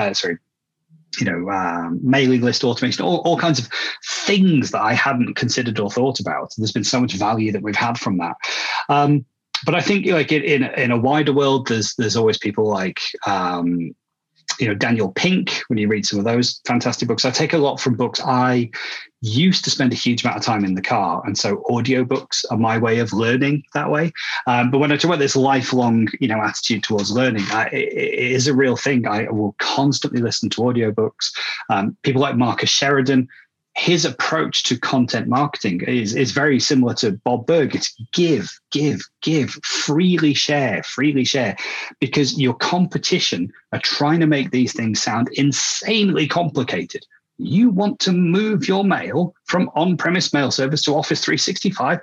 Speaker 2: mailing list automation, all kinds of things that I hadn't considered or thought about. There's been so much value that we've had from that. But I think in a wider world, there's always people like Daniel Pink, when you read some of those fantastic books. I take a lot from books. I used to spend a huge amount of time in the car, and so audiobooks are my way of learning that way. But when I talk about this lifelong attitude towards learning, it is a real thing. I will constantly listen to audiobooks. People like Marcus Sheridan, his approach to content marketing is very similar to Bob Burg. It's give, freely share, because your competition are trying to make these things sound insanely complicated. You want to move your mail from on-premise mail service to Office 365.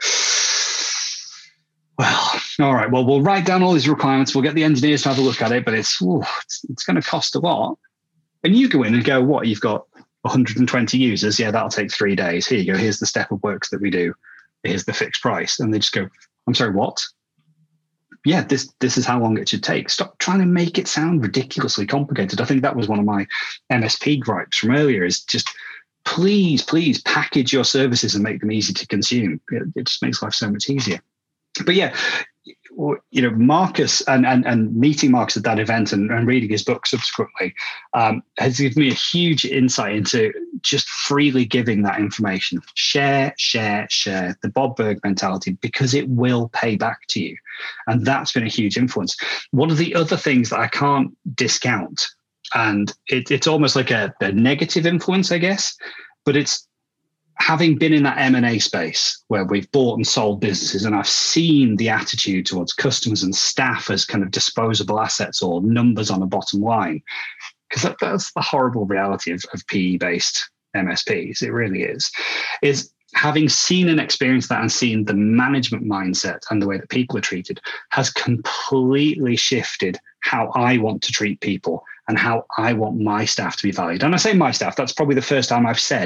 Speaker 2: Well, all right. Well, we'll write down all these requirements. We'll get the engineers to have a look at it, but it's going to cost a lot. And you go in and go, what, you've got 120 users. Yeah, that'll take 3 days. Here you go. Here's the step of works that we do. Here's the fixed price. And they just go, I'm sorry, what? Yeah, this is how long it should take. Stop trying to make it sound ridiculously complicated. I think that was one of my MSP gripes from earlier, is just please package your services and make them easy to consume. It just makes life so much easier. But yeah, Marcus and meeting Marcus at that event and reading his book subsequently has given me a huge insight into just freely giving that information. Share, the Bob Burg mentality, because it will pay back to you. And that's been a huge influence. One of the other things that I can't discount, and it's almost like a negative influence, I guess, but it's having been in that M&A space where we've bought and sold businesses, and I've seen the attitude towards customers and staff as kind of disposable assets or numbers on a bottom line, because that's the horrible reality of PE-based MSPs. It really is having seen and experienced that and seen the management mindset and the way that people are treated has completely shifted how I want to treat people and how I want my staff to be valued. And I say my staff, that's probably the first time I've said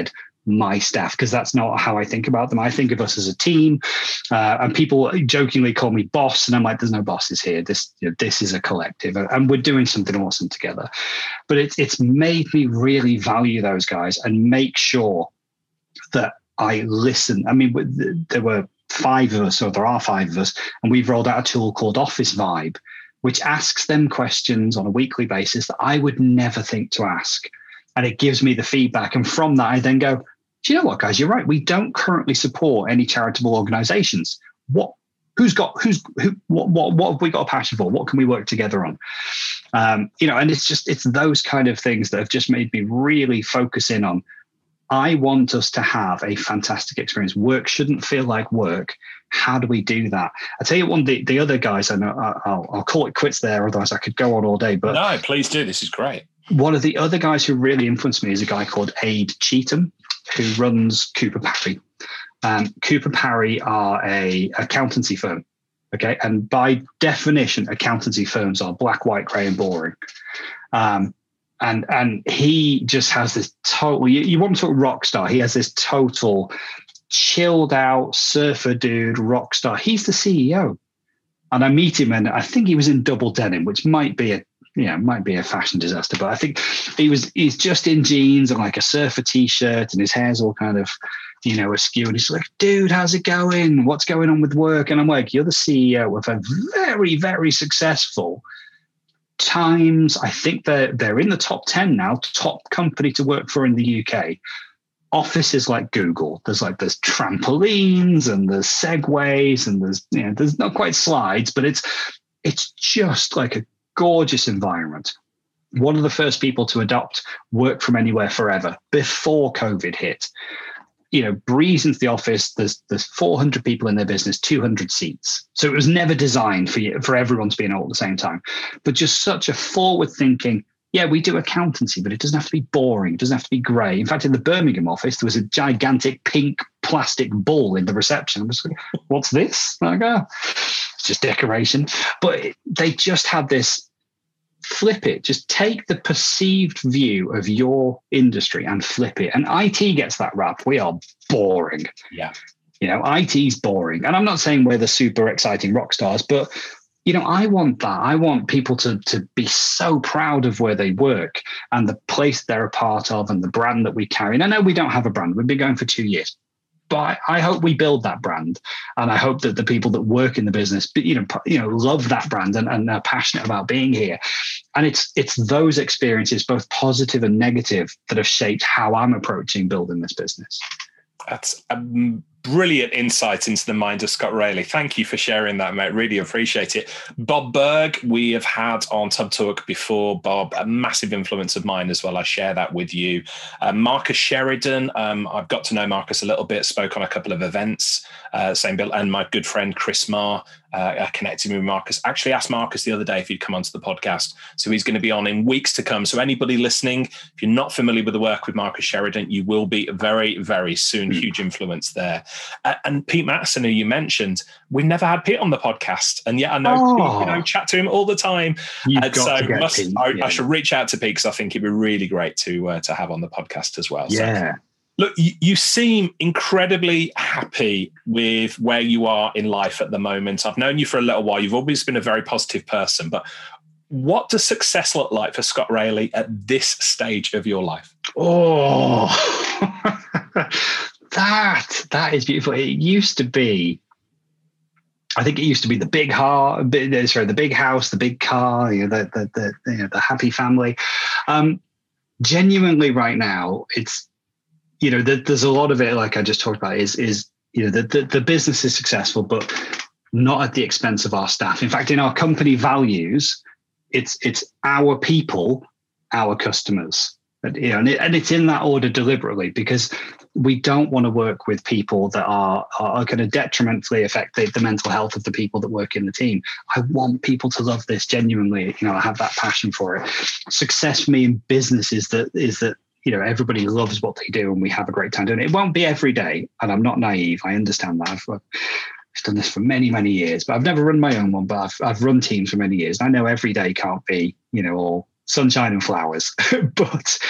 Speaker 2: my staff, because that's not how I think about them. I think of us as a team, and people jokingly call me boss, and I'm like, there's no bosses here. This is a collective, and we're doing something awesome together. But it's made me really value those guys and make sure that I listen. I mean, there were 5 of us, or there are 5 of us, and we've rolled out a tool called Office Vibe, which asks them questions on a weekly basis that I would never think to ask. And it gives me the feedback. And from that, I then go, do you know what, guys, you're right. We don't currently support any charitable organizations. What have we got a passion for? What can we work together on? And it's those kind of things that have just made me really focus in on, I want us to have a fantastic experience. Work shouldn't feel like work. How do we do that? I tell you, one of the other guys, I know I'll call it quits there, otherwise I could go on all day. But
Speaker 1: no, please do. This is great.
Speaker 2: One of the other guys who really influenced me is a guy called Aid Cheetham, who runs Cooper Parry. Cooper Parry are a accountancy firm. Okay. And by definition, accountancy firms are black, white, grey, and boring. And he just has this total, you want to talk rock star. He has this total chilled out surfer dude, rock star. He's the CEO. And I meet him, and I think he was in double denim, which might be a fashion disaster, but I think he's just in jeans and like a surfer t-shirt, and his hair's all kind of, askew. And he's like, dude, how's it going? What's going on with work? And I'm like, you're the CEO of a very, very successful Times. I think they're in the top 10 now, top company to work for in the UK. Offices like Google. There's trampolines and there's segways and there's not quite slides, but it's just like a gorgeous environment. One of the first people to adopt work from anywhere forever before COVID hit. Breeze into the office, there's 400 people in their business, 200 seats. So it was never designed for everyone to be in all at the same time. But just such a forward thinking, yeah, we do accountancy, but it doesn't have to be boring. It doesn't have to be grey. In fact, in the Birmingham office, there was a gigantic pink plastic bull in the reception. I was like, what's this? Like, it's just decoration. But they just had this, flip it. Just take the perceived view of your industry and flip it. And IT gets that rap. We are boring.
Speaker 1: Yeah.
Speaker 2: IT's boring. And I'm not saying we're the super exciting rock stars, but I want that. I want people to be so proud of where they work and the place they're a part of and the brand that we carry. And I know we don't have a brand. We've been going for 2 years. But I hope we build that brand, and I hope that the people that work in the business, love that brand and are passionate about being here. And it's those experiences, both positive and negative, that have shaped how I'm approaching building this business.
Speaker 1: That's a brilliant insight into the mind of Scott Rayleigh. Thank you for sharing that, mate. Really appreciate it. Bob Berg, we have had on Tub Talk before. Bob, a massive influence of mine as well. I share that with you. Marcus Sheridan, I've got to know Marcus a little bit, spoke on a couple of events, same bill, and my good friend Chris Marr connected me with Marcus. Actually asked Marcus the other day if he'd come onto the podcast. So he's going to be on in weeks to come. So anybody listening, if you're not familiar with the work with Marcus Sheridan, you will be very, very soon. Huge influence there. And Pete Mattison, who you mentioned, we've never had Pete on the podcast. And yet I know Pete, chat to him all the time. I should reach out to Pete because I think it'd be really great to have on the podcast as well.
Speaker 2: Yeah.
Speaker 1: So, look, you seem incredibly happy with where you are in life at the moment. I've known you for a little while. You've always been a very positive person. But what does success look like for Scott Rayleigh at this stage of your life?
Speaker 2: Oh, that is beautiful. It used to be, I think it used to be the big house, the big house, the big car, the happy family. Genuinely, right now, it's, there's a lot of it, like I just talked about, is the business is successful, but not at the expense of our staff. In fact, in our company values, it's our people, our customers, and it's in that order deliberately, because we don't want to work with people that are going to detrimentally affect the mental health of the people that work in the team. I want people to love this genuinely. I have that passion for it. Success for me in business is that everybody loves what they do and we have a great time doing it. It won't be every day, and I'm not naive. I understand that. I've done this for many, many years, but I've never run my own one, but I've run teams for many years. And I know every day can't be, all sunshine and flowers, but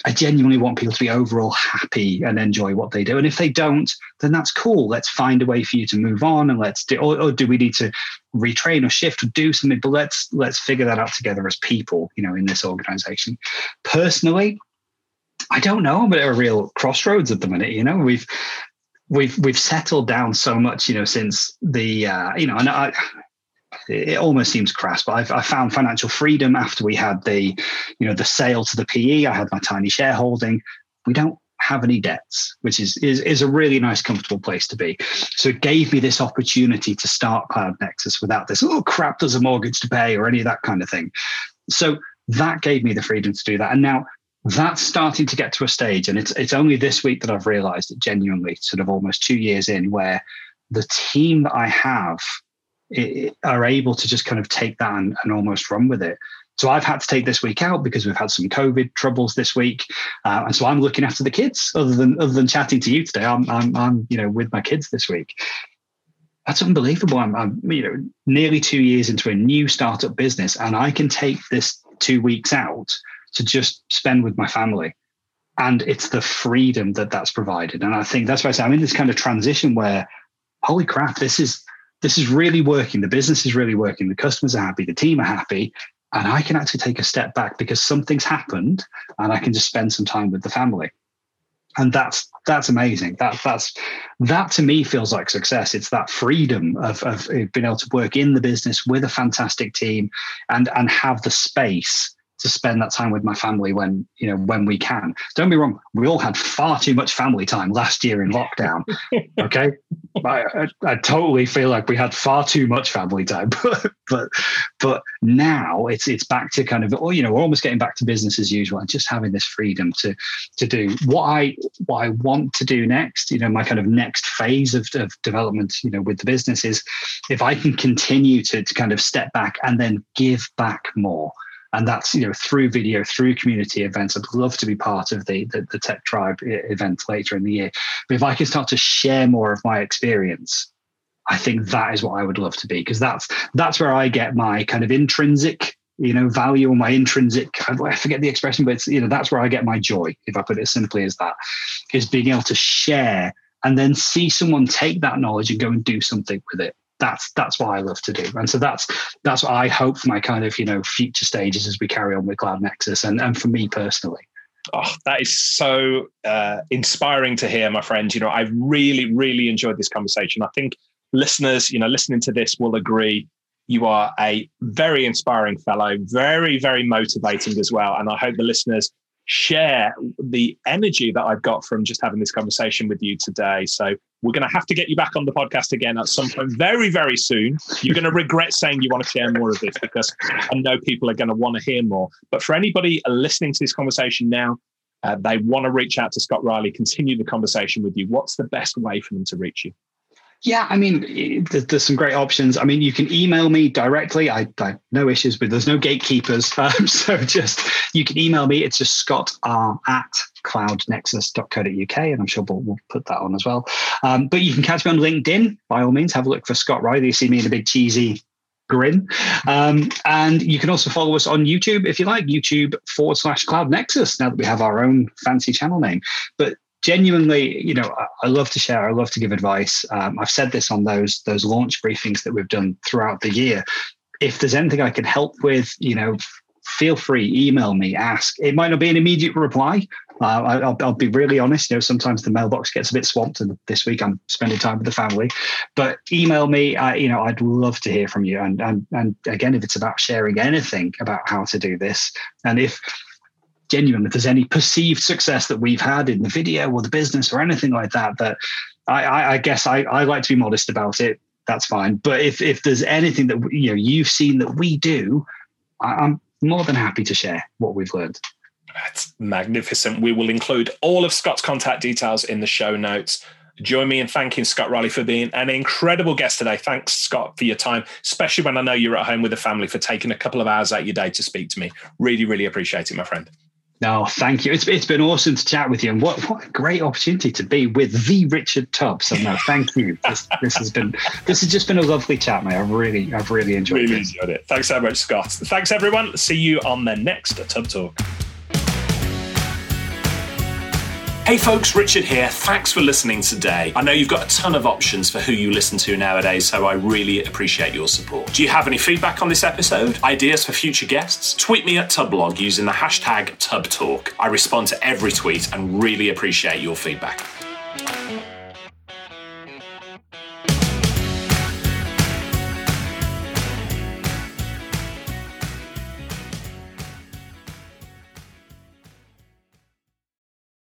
Speaker 2: I genuinely want people to be overall happy and enjoy what they do. And if they don't, then that's cool. Let's find a way for you to move on, and let's do, or do we need to retrain or shift or do something? But let's figure that out together as people, in this organization. Personally, I don't know. I'm at a real crossroads at the minute. We've settled down so much, since the, and it almost seems crass, but I found financial freedom after we had the sale to the PE. I had my tiny shareholding. We don't have any debts, which is a really nice, comfortable place to be. So it gave me this opportunity to start Cloud Nexus without this, oh crap, there's a mortgage to pay or any of that kind of thing. So that gave me the freedom to do that. And now that's starting to get to a stage, and it's only this week that I've realized it genuinely, sort of almost 2 years in, where the team that I have are able to just kind of take that and almost run with it. So I've had to take this week out because we've had some COVID troubles this week, and so I'm looking after the kids. Other than chatting to you today, I'm with my kids this week. That's unbelievable. I'm nearly 2 years into a new startup business, and I can take this 2 weeks out to just spend with my family, and it's the freedom that's provided. And I think that's why I say I'm in this kind of transition where, holy crap, this is really working. The business is really working. The customers are happy. The team are happy. And I can actually take a step back because something's happened and I can just spend some time with the family. And that's amazing. That to me feels like success. It's that freedom of being able to work in the business with a fantastic team and have the space to spend that time with my family when we can. Don't be wrong, we all had far too much family time last year in lockdown. Okay, I totally feel like we had far too much family time, but now it's back to kind of, we're almost getting back to business as usual and just having this freedom to do what I want to do next. My kind of next phase of development, with the business is if I can continue to kind of step back and then give back more. And that's, through video, through community events. I'd love to be part of the Tech Tribe event later in the year. But if I can start to share more of my experience, I think that is what I would love to be, because that's where I get my kind of intrinsic, value, or my intrinsic, I forget the expression, but it's, that's where I get my joy, if I put it as simply as that, is being able to share and then see someone take that knowledge and go and do something with it. That's what I love to do. And so that's what I hope for my kind of, future stages as we carry on with Cloud Nexus and for me personally.
Speaker 1: Oh, that is so inspiring to hear, my friend. I've really, really enjoyed this conversation. I think listeners, listening to this will agree. You are a very inspiring fellow, very, very motivating as well. And I hope the listeners share the energy that I've got from just having this conversation with you today. So we're going to have to get you back on the podcast again at some point very, very soon. You're going to regret saying you want to share more of this, because I know people are going to want to hear more. But for anybody listening to this conversation now, they want to reach out to Scott Riley, continue the conversation with you. What's the best way for them to reach you?
Speaker 2: Yeah, there's some great options. You can email me directly. I no issues, but there's no gatekeepers. So you can email me. It's just scott@cloudnexus.co.uk, and I'm sure we'll put that on as well. But you can catch me on LinkedIn. By all means, have a look for Scott Riley. You see me in a big cheesy grin. And you can also follow us on YouTube if you like, YouTube.com/Cloud Nexus, now that we have our own fancy channel name. But genuinely, I love to share. I love to give advice. I've said this on those launch briefings that we've done throughout the year. If there's anything I can help with, feel free, email me, ask. It might not be an immediate reply. I'll be really honest. Sometimes the mailbox gets a bit swamped, and this week I'm spending time with the family. But email me. I'd love to hear from you. And again, if it's about sharing anything about how to do this, and if there's any perceived success that we've had in the video or the business or anything like that, that I guess I like to be modest about it. That's fine. But if there's anything that you've seen that we do, I'm more than happy to share what we've learned.
Speaker 1: That's magnificent. We will include all of Scott's contact details in the show notes. Join me in thanking Scott Riley for being an incredible guest today. Thanks, Scott, for your time, especially when I know you're at home with the family, for taking a couple of hours out of your day to speak to me. Really, really appreciate it, my friend.
Speaker 2: No, thank you. It's been awesome to chat with you, and what a great opportunity to be with the Richard Tubb. So no, thank you. This has just been a lovely chat, mate. I've really enjoyed
Speaker 1: it. Thanks so much, Scott. Thanks, everyone. See you on the next Tubb Talk. Hey folks, Richard here. Thanks for listening today. I know you've got a ton of options for who you listen to nowadays, so I really appreciate your support. Do you have any feedback on this episode? Ideas for future guests? Tweet me at Tubblog using the hashtag TubTalk. I respond to every tweet and really appreciate your feedback.